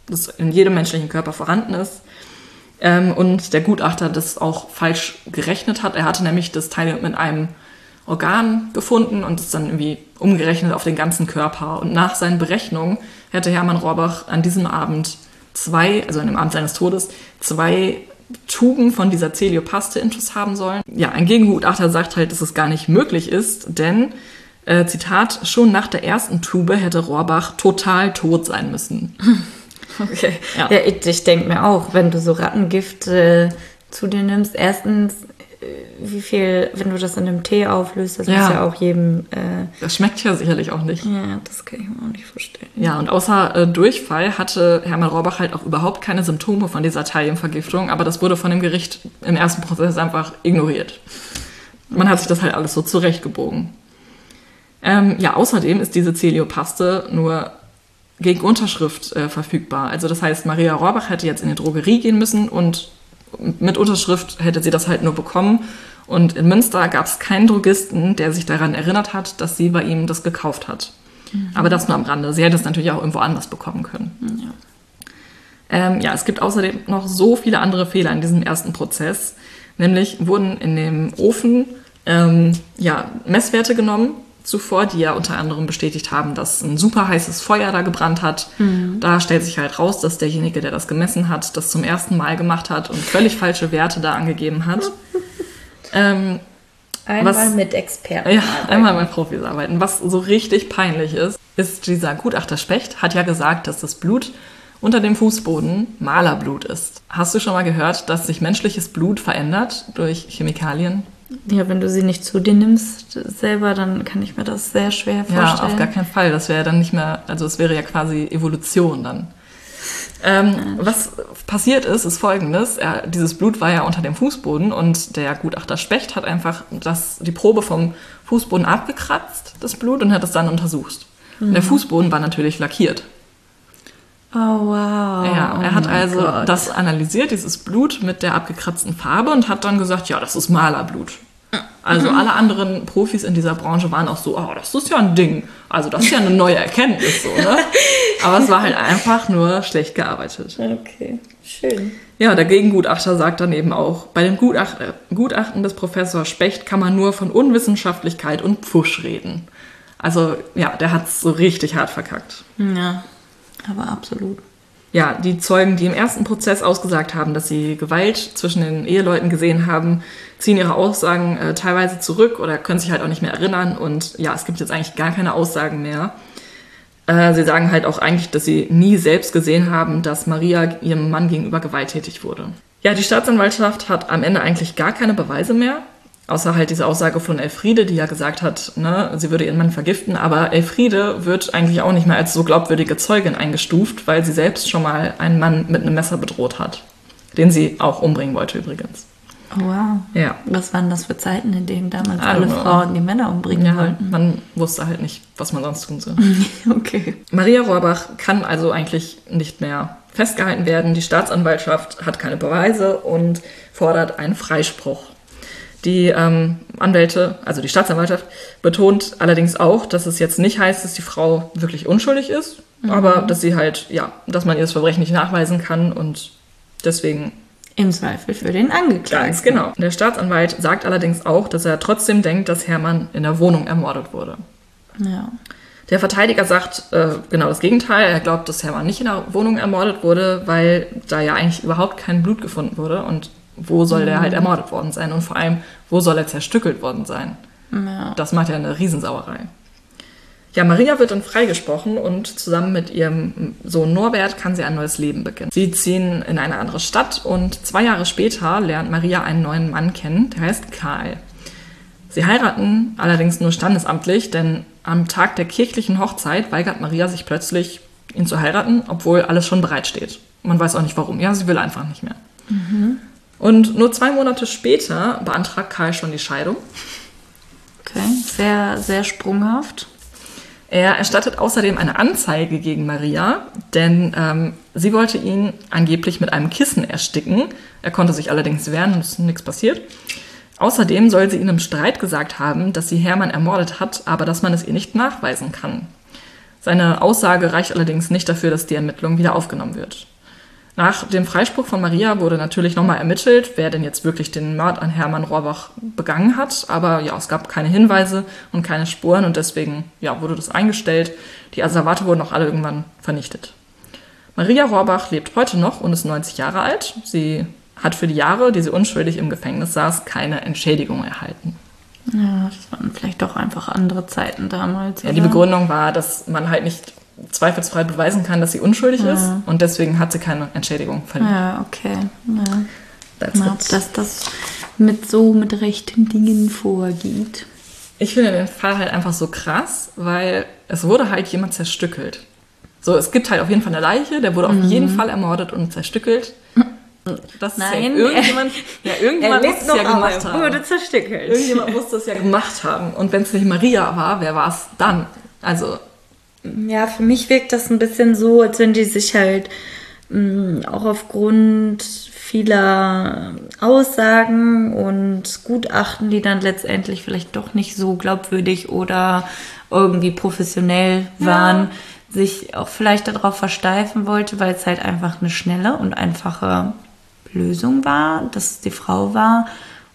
Speaker 4: das in jedem menschlichen Körper vorhanden ist. Und der Gutachter das auch falsch gerechnet hat. Er hatte nämlich das Teil mit einem Organ gefunden und es dann irgendwie umgerechnet auf den ganzen Körper. Und nach seinen Berechnungen hätte Hermann Rohrbach an diesem Abend also an dem Abend seines Todes, 2 Tuben von dieser Celiopaste-Intus haben sollen. Ja, ein Gegengutachter sagt halt, dass es gar nicht möglich ist, denn, Zitat, schon nach der ersten Tube hätte Rohrbach total tot sein müssen.
Speaker 5: Okay. Ja, ich denke mir auch, wenn du so Rattengift zu dir nimmst, erstens, wie viel, wenn du das in einem Tee auflöst, das muss ja auch jedem...
Speaker 4: das schmeckt ja sicherlich auch nicht.
Speaker 5: Ja, das kann ich mir auch nicht verstehen.
Speaker 4: Ja, und außer Durchfall hatte Hermann Rohrbach halt auch überhaupt keine Symptome von dieser Thalliumvergiftung, aber das wurde von dem Gericht im ersten Prozess einfach ignoriert. Man hat sich das halt alles so zurechtgebogen. Außerdem ist diese Celiopaste nur gegen Unterschrift verfügbar. Also das heißt, Maria Rohrbach hätte jetzt in die Drogerie gehen müssen und mit Unterschrift hätte sie das halt nur bekommen. Und in Münster gab es keinen Drogisten, der sich daran erinnert hat, dass sie bei ihm das gekauft hat. Mhm. Aber das nur am Rande. Sie hätte es natürlich auch irgendwo anders bekommen können. Ja. Es gibt außerdem noch so viele andere Fehler in diesem ersten Prozess. Nämlich wurden in dem Ofen Messwerte genommen zuvor, die ja unter anderem bestätigt haben, dass ein super heißes Feuer da gebrannt hat. Mhm. Da stellt sich halt raus, dass derjenige, der das gemessen hat, das zum ersten Mal gemacht hat und völlig falsche Werte da angegeben hat.
Speaker 5: Einmal mit Experten
Speaker 4: arbeiten. Einmal mit Profis arbeiten. Was so richtig peinlich ist, dieser Gutachter Specht hat ja gesagt, dass das Blut unter dem Fußboden Malerblut ist. Hast du schon mal gehört, dass sich menschliches Blut verändert durch Chemikalien?
Speaker 5: Ja, wenn du sie nicht zu dir nimmst selber, dann kann ich mir das sehr schwer vorstellen.
Speaker 4: Ja, auf gar keinen Fall. Das wäre dann nicht mehr, also es wäre ja quasi Evolution dann. Was passiert ist Folgendes. Dieses Blut war ja unter dem Fußboden und der Gutachter Specht hat einfach die Probe vom Fußboden abgekratzt, das Blut, und hat es dann untersucht. Und der Fußboden war natürlich lackiert.
Speaker 5: Oh, wow.
Speaker 4: Ja, er hat also das analysiert, dieses Blut mit der abgekratzten Farbe, und hat dann gesagt, ja, das ist Malerblut. Also alle anderen Profis in dieser Branche waren auch so, das ist ja ein Ding. Also das ist ja eine neue Erkenntnis, so, ne? Aber es war halt einfach nur schlecht gearbeitet.
Speaker 5: Okay, schön.
Speaker 4: Ja, der Gegengutachter sagt dann eben auch, bei dem Gutachten des Professors Specht kann man nur von Unwissenschaftlichkeit und Pfusch reden. Also ja, der hat es so richtig hart verkackt.
Speaker 5: Ja. Aber absolut.
Speaker 4: Ja, die Zeugen, die im ersten Prozess ausgesagt haben, dass sie Gewalt zwischen den Eheleuten gesehen haben, ziehen ihre Aussagen teilweise zurück oder können sich halt auch nicht mehr erinnern. Und ja, es gibt jetzt eigentlich gar keine Aussagen mehr. Sie sagen halt auch eigentlich, dass sie nie selbst gesehen haben, dass Maria ihrem Mann gegenüber gewalttätig wurde. Ja, die Staatsanwaltschaft hat am Ende eigentlich gar keine Beweise mehr. Außer halt diese Aussage von Elfriede, die ja gesagt hat, ne, sie würde ihren Mann vergiften. Aber Elfriede wird eigentlich auch nicht mehr als so glaubwürdige Zeugin eingestuft, weil sie selbst schon mal einen Mann mit einem Messer bedroht hat. Den sie auch umbringen wollte übrigens.
Speaker 5: Oh, wow.
Speaker 4: Ja.
Speaker 5: Was waren das für Zeiten, in denen damals alle Frauen die Männer umbringen wollten?
Speaker 4: Man wusste halt nicht, was man sonst tun soll.
Speaker 5: Okay.
Speaker 4: Maria Rohrbach kann also eigentlich nicht mehr festgehalten werden. Die Staatsanwaltschaft hat keine Beweise und fordert einen Freispruch. Die Anwälte, also die Staatsanwaltschaft, betont allerdings auch, dass es jetzt nicht heißt, dass die Frau wirklich unschuldig ist, aber dass sie halt, dass man ihr das Verbrechen nicht nachweisen kann und deswegen...
Speaker 5: Im Zweifel für den Angeklagten.
Speaker 4: Ganz genau. Der Staatsanwalt sagt allerdings auch, dass er trotzdem denkt, dass Hermann in der Wohnung ermordet wurde.
Speaker 5: Ja.
Speaker 4: Der Verteidiger sagt genau das Gegenteil. Er glaubt, dass Hermann nicht in der Wohnung ermordet wurde, weil da ja eigentlich überhaupt kein Blut gefunden wurde und wo soll der halt ermordet worden sein? Und vor allem, wo soll er zerstückelt worden sein?
Speaker 5: Ja.
Speaker 4: Das macht ja eine Riesensauerei. Ja, Maria wird dann freigesprochen und zusammen mit ihrem Sohn Norbert kann sie ein neues Leben beginnen. Sie ziehen in eine andere Stadt und 2 Jahre später lernt Maria einen neuen Mann kennen, der heißt Karl. Sie heiraten allerdings nur standesamtlich, denn am Tag der kirchlichen Hochzeit weigert Maria sich plötzlich, ihn zu heiraten, obwohl alles schon bereitsteht. Man weiß auch nicht warum. Ja, sie will einfach nicht mehr. Mhm. Und nur 2 Monate später beantragt Karl schon die Scheidung.
Speaker 5: Okay, sehr, sehr sprunghaft.
Speaker 4: Er erstattet außerdem eine Anzeige gegen Maria, denn sie wollte ihn angeblich mit einem Kissen ersticken. Er konnte sich allerdings wehren und es ist nichts passiert. Außerdem soll sie ihn im Streit gesagt haben, dass sie Hermann ermordet hat, aber dass man es ihr nicht nachweisen kann. Seine Aussage reicht allerdings nicht dafür, dass die Ermittlung wieder aufgenommen wird. Nach dem Freispruch von Maria wurde natürlich nochmal ermittelt, wer denn jetzt wirklich den Mord an Hermann Rohrbach begangen hat. Aber ja, es gab keine Hinweise und keine Spuren und deswegen wurde das eingestellt. Die Asservate wurden auch alle irgendwann vernichtet. Maria Rohrbach lebt heute noch und ist 90 Jahre alt. Sie hat für die Jahre, die sie unschuldig im Gefängnis saß, keine Entschädigung erhalten.
Speaker 5: Ja, das waren vielleicht doch einfach andere Zeiten damals.
Speaker 4: Ja, die Begründung war, dass man halt nicht zweifelsfrei beweisen kann, dass sie unschuldig ist und deswegen hat sie keine Entschädigung verdient.
Speaker 5: Ja, okay. Ja. Dass das mit rechten Dingen vorgeht.
Speaker 4: Ich finde den Fall halt einfach so krass, weil es wurde halt jemand zerstückelt. So, es gibt halt auf jeden Fall eine Leiche, der wurde auf jeden Fall ermordet und zerstückelt. Das
Speaker 5: Nein,
Speaker 4: ist irgendjemand muss es ja gemacht haben.
Speaker 5: Wurde zerstückelt.
Speaker 4: Irgendjemand muss das ja gemacht haben. Und wenn es nicht Maria war, wer war es dann? Also
Speaker 5: ja, für mich wirkt das ein bisschen so, als wenn die sich halt auch aufgrund vieler Aussagen und Gutachten, die dann letztendlich vielleicht doch nicht so glaubwürdig oder irgendwie professionell waren, sich auch vielleicht darauf versteifen wollte, weil es halt einfach eine schnelle und einfache Lösung war, dass es die Frau war.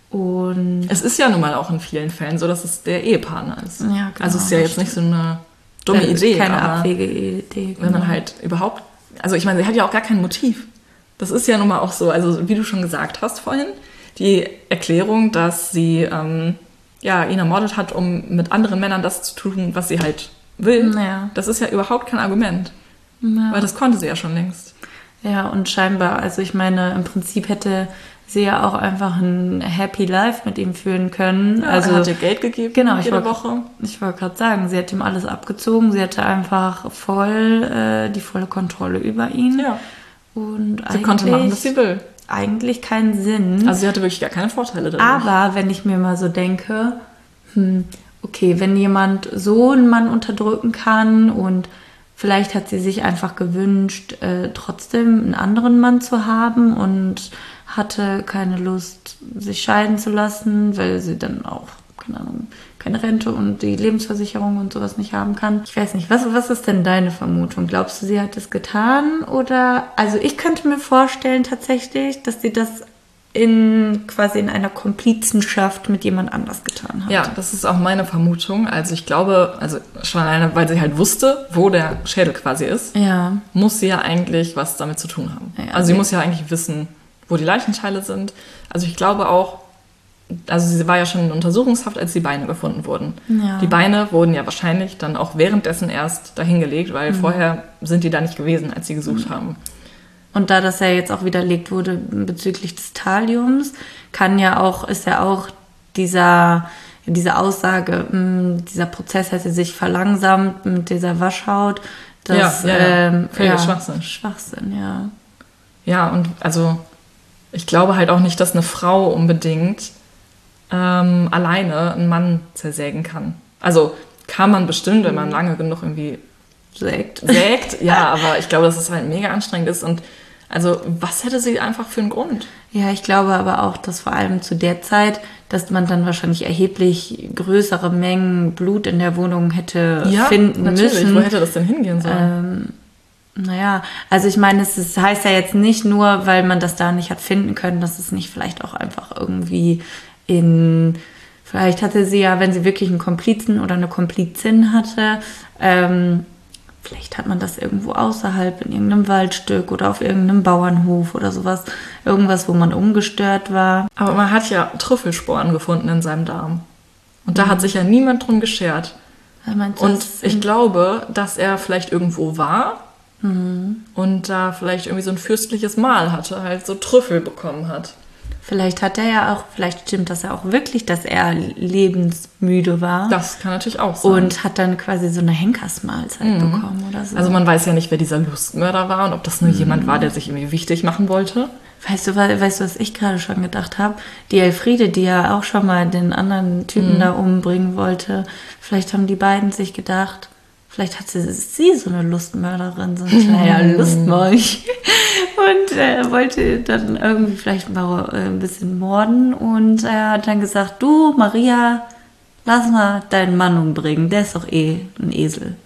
Speaker 5: Und
Speaker 4: es ist ja nun mal auch in vielen Fällen so, dass es der Ehepartner ist.
Speaker 5: Ja, genau,
Speaker 4: also es ist ja jetzt nicht so eine dumme Idee.
Speaker 5: Keine abwegige Idee.
Speaker 4: Wenn man halt überhaupt, also ich meine, sie hat ja auch gar kein Motiv. Das ist ja nun mal auch so, also wie du schon gesagt hast vorhin, die Erklärung, dass sie ihn ermordet hat, um mit anderen Männern das zu tun, was sie halt will, das ist ja überhaupt kein Argument. Ja. Weil das konnte sie ja schon längst.
Speaker 5: Ja, und scheinbar, also ich meine, im Prinzip hätte sie ja auch einfach ein Happy Life mit ihm führen können.
Speaker 4: Ja,
Speaker 5: also
Speaker 4: er hat ihr Geld gegeben, jede Woche.
Speaker 5: Ich wollte gerade sagen, sie hat ihm alles abgezogen, sie hatte einfach die volle Kontrolle über ihn.
Speaker 4: Ja.
Speaker 5: Und
Speaker 4: sie konnte machen, was sie will.
Speaker 5: Eigentlich keinen Sinn.
Speaker 4: Also sie hatte wirklich gar keine Vorteile dadurch.
Speaker 5: Aber wenn ich mir mal so denke, okay, wenn jemand so einen Mann unterdrücken kann und vielleicht hat sie sich einfach gewünscht, trotzdem einen anderen Mann zu haben und hatte keine Lust, sich scheiden zu lassen, weil sie dann auch, keine Ahnung, keine Rente und die Lebensversicherung und sowas nicht haben kann. Ich weiß nicht, was ist denn deine Vermutung? Glaubst du, sie hat das getan? Oder, also ich könnte mir vorstellen tatsächlich, dass sie das quasi in einer Komplizenschaft mit jemand anders getan hat.
Speaker 4: Ja, das ist auch meine Vermutung. Also ich glaube, schon alleine, weil sie halt wusste, wo der Schädel quasi ist, muss sie ja eigentlich was damit zu tun haben. Ja, also sie muss ja eigentlich wissen, wo die Leichenteile sind. Also ich glaube auch, also sie war ja schon in Untersuchungshaft, als die Beine gefunden wurden. Ja. Die Beine wurden ja wahrscheinlich dann auch währenddessen erst dahingelegt, weil vorher sind die da nicht gewesen, als sie gesucht haben.
Speaker 5: Und da das ja jetzt auch widerlegt wurde bezüglich des Thalliums, ist ja auch diese Aussage, dieser Prozess hätte sich verlangsamt mit dieser Waschhaut. Das,
Speaker 4: Schwachsinn.
Speaker 5: Schwachsinn, ja.
Speaker 4: Ja, und also ich glaube halt auch nicht, dass eine Frau unbedingt alleine einen Mann zersägen kann. Also kann man bestimmt, wenn man lange genug irgendwie sägt, ja, aber ich glaube, dass es halt mega anstrengend ist und also was hätte sie einfach für einen Grund?
Speaker 5: Ja, ich glaube aber auch, dass vor allem zu der Zeit, dass man dann wahrscheinlich erheblich größere Mengen Blut in der Wohnung hätte finden müssen.
Speaker 4: Wo hätte das denn hingehen sollen?
Speaker 5: Also ich meine, es heißt ja jetzt nicht nur, weil man das da nicht hat finden können, dass es nicht vielleicht auch einfach irgendwie vielleicht hatte sie ja, wenn sie wirklich einen Komplizen oder eine Komplizin hatte, vielleicht hat man das irgendwo außerhalb in irgendeinem Waldstück oder auf irgendeinem Bauernhof oder sowas. Irgendwas, wo man ungestört war.
Speaker 4: Aber man hat ja Trüffelsporen gefunden in seinem Darm. Und da hat sich ja niemand drum geschert. Und ich glaube, dass er vielleicht irgendwo war und da vielleicht irgendwie so ein fürstliches Mahl hatte, halt so Trüffel bekommen hat.
Speaker 5: Vielleicht hat er ja auch, vielleicht stimmt das ja auch wirklich, dass er lebensmüde war.
Speaker 4: Das kann natürlich auch sein.
Speaker 5: Und hat dann quasi so eine Henkersmahlzeit bekommen oder so.
Speaker 4: Also man weiß ja nicht, wer dieser Lustmörder war und ob das nur jemand war, der sich irgendwie wichtig machen wollte.
Speaker 5: Weißt du, was ich gerade schon gedacht habe? Die Elfriede, die ja auch schon mal den anderen Typen da umbringen wollte, vielleicht haben die beiden sich gedacht, vielleicht hat sie so eine Lustmörderin, so ein kleiner Lustmolch. Und er wollte dann irgendwie vielleicht mal ein bisschen morden. Und er hat dann gesagt, du, Maria, lass mal deinen Mann umbringen. Der ist doch eh ein Esel.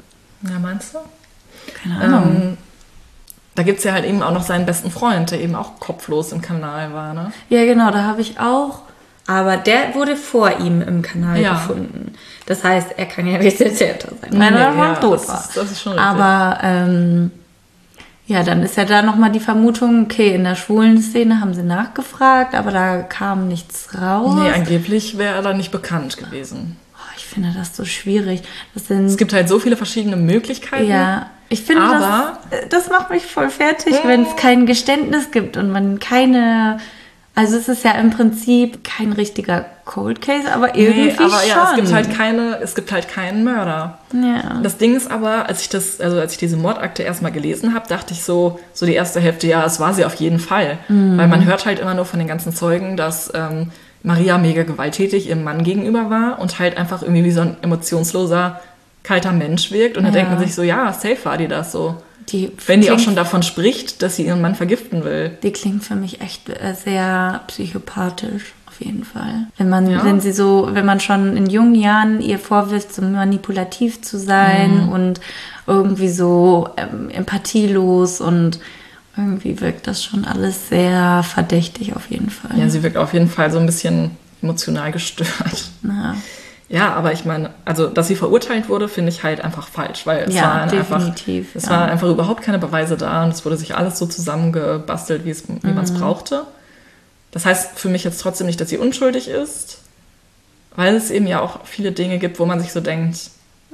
Speaker 4: Ja, meinst du?
Speaker 5: Keine Ahnung.
Speaker 4: Da gibt es ja halt eben auch noch seinen besten Freund, der eben auch kopflos im Kanal war, ne?
Speaker 5: Ja, genau, da habe ich auch. Aber der wurde vor ihm im Kanal gefunden. Das heißt, er kann ja nicht der Täter sein, weil er schon tot war.
Speaker 4: Das ist schon richtig.
Speaker 5: Aber ja, dann ist ja da nochmal die Vermutung, okay, in der schwulen Szene haben sie nachgefragt, aber da kam nichts raus.
Speaker 4: Nee, angeblich wäre er da nicht bekannt gewesen.
Speaker 5: Ich finde das so schwierig.
Speaker 4: Es gibt halt so viele verschiedene Möglichkeiten.
Speaker 5: Ja, ich finde, das macht mich voll fertig, wenn es kein Geständnis gibt und man keine... Also es ist ja im Prinzip kein richtiger Cold Case, aber irgendwie schon.
Speaker 4: Ja, es gibt halt keinen Mörder.
Speaker 5: Ja.
Speaker 4: Das Ding ist aber, als ich diese Mordakte erstmal gelesen habe, dachte ich so die erste Hälfte, ja, es war sie auf jeden Fall. Weil man hört halt immer nur von den ganzen Zeugen, dass Maria mega gewalttätig ihrem Mann gegenüber war und halt einfach irgendwie wie so ein emotionsloser, kalter Mensch wirkt. Und dann denkt man sich so, ja, safe war die das so. Wenn die auch schon davon spricht, dass sie ihren Mann vergiften will.
Speaker 5: Die klingt für mich echt sehr psychopathisch, auf jeden Fall. Wenn man schon in jungen Jahren ihr vorwirft, so manipulativ zu sein und irgendwie so empathielos und irgendwie wirkt das schon alles sehr verdächtig auf jeden Fall.
Speaker 4: Ja, sie wirkt auf jeden Fall so ein bisschen emotional gestört. Ja, aber ich meine, also, dass sie verurteilt wurde, finde ich halt einfach falsch, weil es waren einfach überhaupt keine Beweise da und es wurde sich alles so zusammengebastelt, wie man es brauchte. Das heißt für mich jetzt trotzdem nicht, dass sie unschuldig ist, weil es eben ja auch viele Dinge gibt, wo man sich so denkt,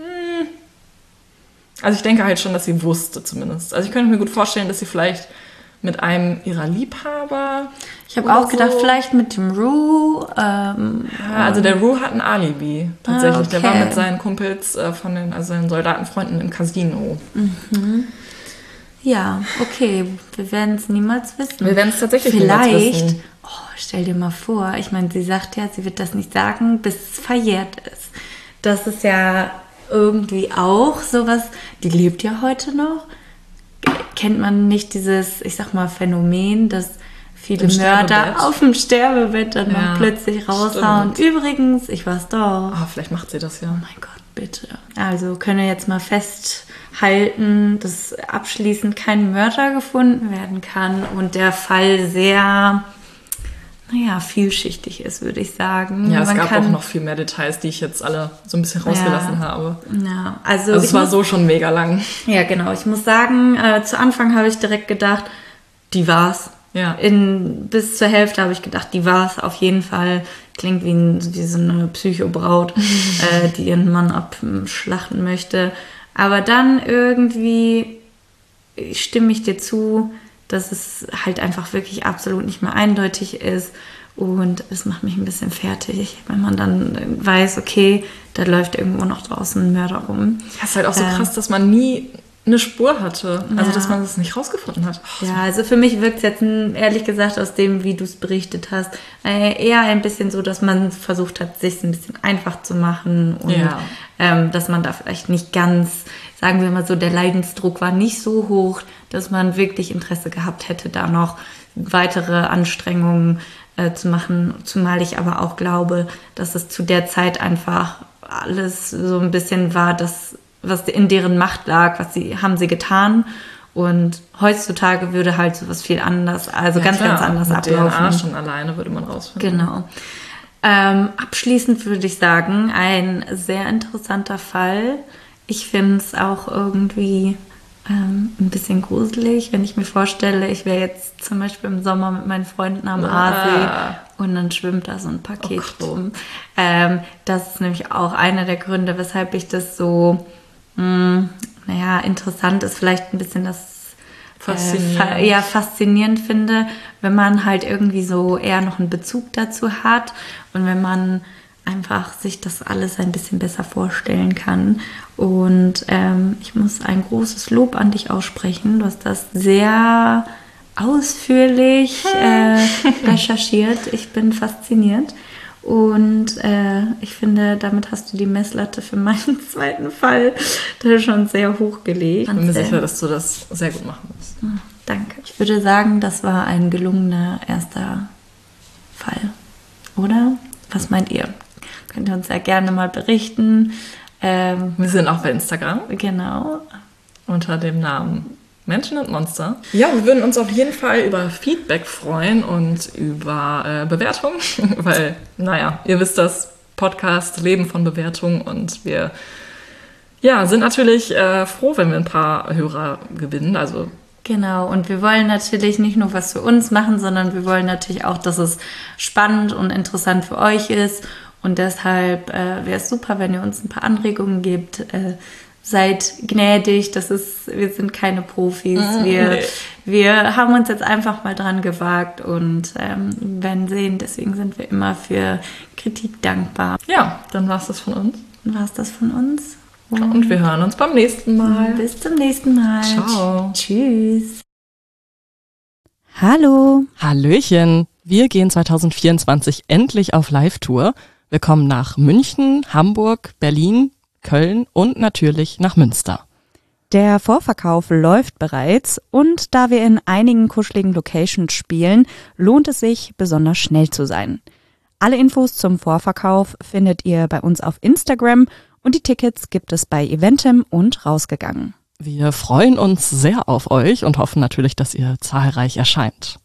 Speaker 4: also ich denke halt schon, dass sie wusste zumindest. Also ich könnte mir gut vorstellen, dass sie vielleicht mit einem ihrer Liebhaber...
Speaker 5: Ich habe auch gedacht, vielleicht mit dem Rue.
Speaker 4: Also der Rue hat ein Alibi, tatsächlich. Der war mit seinen Kumpels, seinen Soldatenfreunden im Casino.
Speaker 5: Ja, okay. Wir werden es niemals wissen.
Speaker 4: Wir werden es tatsächlich niemals wissen.
Speaker 5: Vielleicht, stell dir mal vor, ich meine, sie sagt ja, sie wird das nicht sagen, bis es verjährt ist. Das ist ja irgendwie auch sowas, die lebt ja heute noch. Kennt man nicht dieses, ich sag mal, Phänomen, dass viele Mörder auf dem Sterbebett dann noch plötzlich raushauen. Stimmt. Übrigens, ich war's doch.
Speaker 4: Vielleicht macht sie das ja.
Speaker 5: Oh mein Gott, bitte. Also können wir jetzt mal festhalten, dass abschließend kein Mörder gefunden werden kann und der Fall sehr, vielschichtig ist, würde ich sagen.
Speaker 4: Ja, es gab auch noch viel mehr Details, die ich jetzt alle so ein bisschen rausgelassen habe.
Speaker 5: Ja, also
Speaker 4: es war so schon mega lang.
Speaker 5: Ja, genau. Ich muss sagen, zu Anfang habe ich direkt gedacht, die war's.
Speaker 4: Ja.
Speaker 5: Bis zur Hälfte habe ich gedacht, die war's auf jeden Fall. Klingt wie so eine Psychobraut, die ihren Mann abschlachten möchte. Aber dann irgendwie stimme ich dir zu, dass es halt einfach wirklich absolut nicht mehr eindeutig ist. Und es macht mich ein bisschen fertig, wenn man dann weiß, okay, da läuft irgendwo noch draußen ein Mörder rum.
Speaker 4: Das ist halt auch so krass, dass man nie eine Spur hatte. Also, dass man das nicht rausgefunden hat.
Speaker 5: Also für mich wirkt es jetzt, ehrlich gesagt, aus dem, wie du es berichtet hast, eher ein bisschen so, dass man versucht hat, sich ein bisschen einfach zu machen und dass man da vielleicht nicht ganz, sagen wir mal so, der Leidensdruck war nicht so hoch, dass man wirklich Interesse gehabt hätte, da noch weitere Anstrengungen zu machen. Zumal ich aber auch glaube, dass es zu der Zeit einfach alles so ein bisschen war, was in deren Macht lag, haben sie getan. Und heutzutage würde halt sowas viel anders, ganz anders
Speaker 4: mit
Speaker 5: ablaufen.
Speaker 4: DNA schon alleine würde man rausfinden.
Speaker 5: Genau. Abschließend würde ich sagen, ein sehr interessanter Fall. Ich finde es auch irgendwie ein bisschen gruselig, wenn ich mir vorstelle, ich wäre jetzt zum Beispiel im Sommer mit meinen Freunden am Aasee und dann schwimmt da so ein Paket rum. Das ist nämlich auch einer der Gründe, weshalb ich das so interessant ist, vielleicht ein bisschen das faszinierend finde, wenn man halt irgendwie so eher noch einen Bezug dazu hat und wenn man einfach sich das alles ein bisschen besser vorstellen kann. Und ich muss ein großes Lob an dich aussprechen. Du hast das sehr ausführlich recherchiert. Ich bin fasziniert. Und ich finde, damit hast du die Messlatte für meinen zweiten Fall schon sehr hoch gelegt.
Speaker 4: Ich bin mir sicher, dass du das sehr gut machen wirst.
Speaker 5: Danke. Ich würde sagen, das war ein gelungener erster Fall. Oder? Was meint ihr? Könnt ihr uns ja gerne mal berichten.
Speaker 4: Wir sind auch bei Instagram
Speaker 5: Genau.
Speaker 4: unter dem Namen Menschen und Monster. Ja, wir würden uns auf jeden Fall über Feedback freuen und über Bewertungen, weil, ihr wisst das, Podcast leben von Bewertungen und wir sind natürlich froh, wenn wir ein paar Hörer gewinnen, also
Speaker 5: Genau, und wir wollen natürlich nicht nur was für uns machen, sondern wir wollen natürlich auch, dass es spannend und interessant für euch ist. Und deshalb wäre es super, wenn ihr uns ein paar Anregungen gebt. Seid gnädig, wir sind keine Profis. Wir haben uns jetzt einfach mal dran gewagt und werden sehen. Deswegen sind wir immer für Kritik dankbar.
Speaker 4: Ja, dann war es das von uns.
Speaker 5: Und
Speaker 4: wir hören uns beim nächsten Mal.
Speaker 5: Bis zum nächsten Mal.
Speaker 4: Ciao.
Speaker 5: Tschüss.
Speaker 1: Hallo.
Speaker 2: Hallöchen. Wir gehen 2024 endlich auf Live-Tour. Wir kommen nach München, Hamburg, Berlin, Köln und natürlich nach Münster.
Speaker 1: Der Vorverkauf läuft bereits und da wir in einigen kuscheligen Locations spielen, lohnt es sich, besonders schnell zu sein. Alle Infos zum Vorverkauf findet ihr bei uns auf Instagram und die Tickets gibt es bei Eventim und Rausgegangen.
Speaker 2: Wir freuen uns sehr auf euch und hoffen natürlich, dass ihr zahlreich erscheint.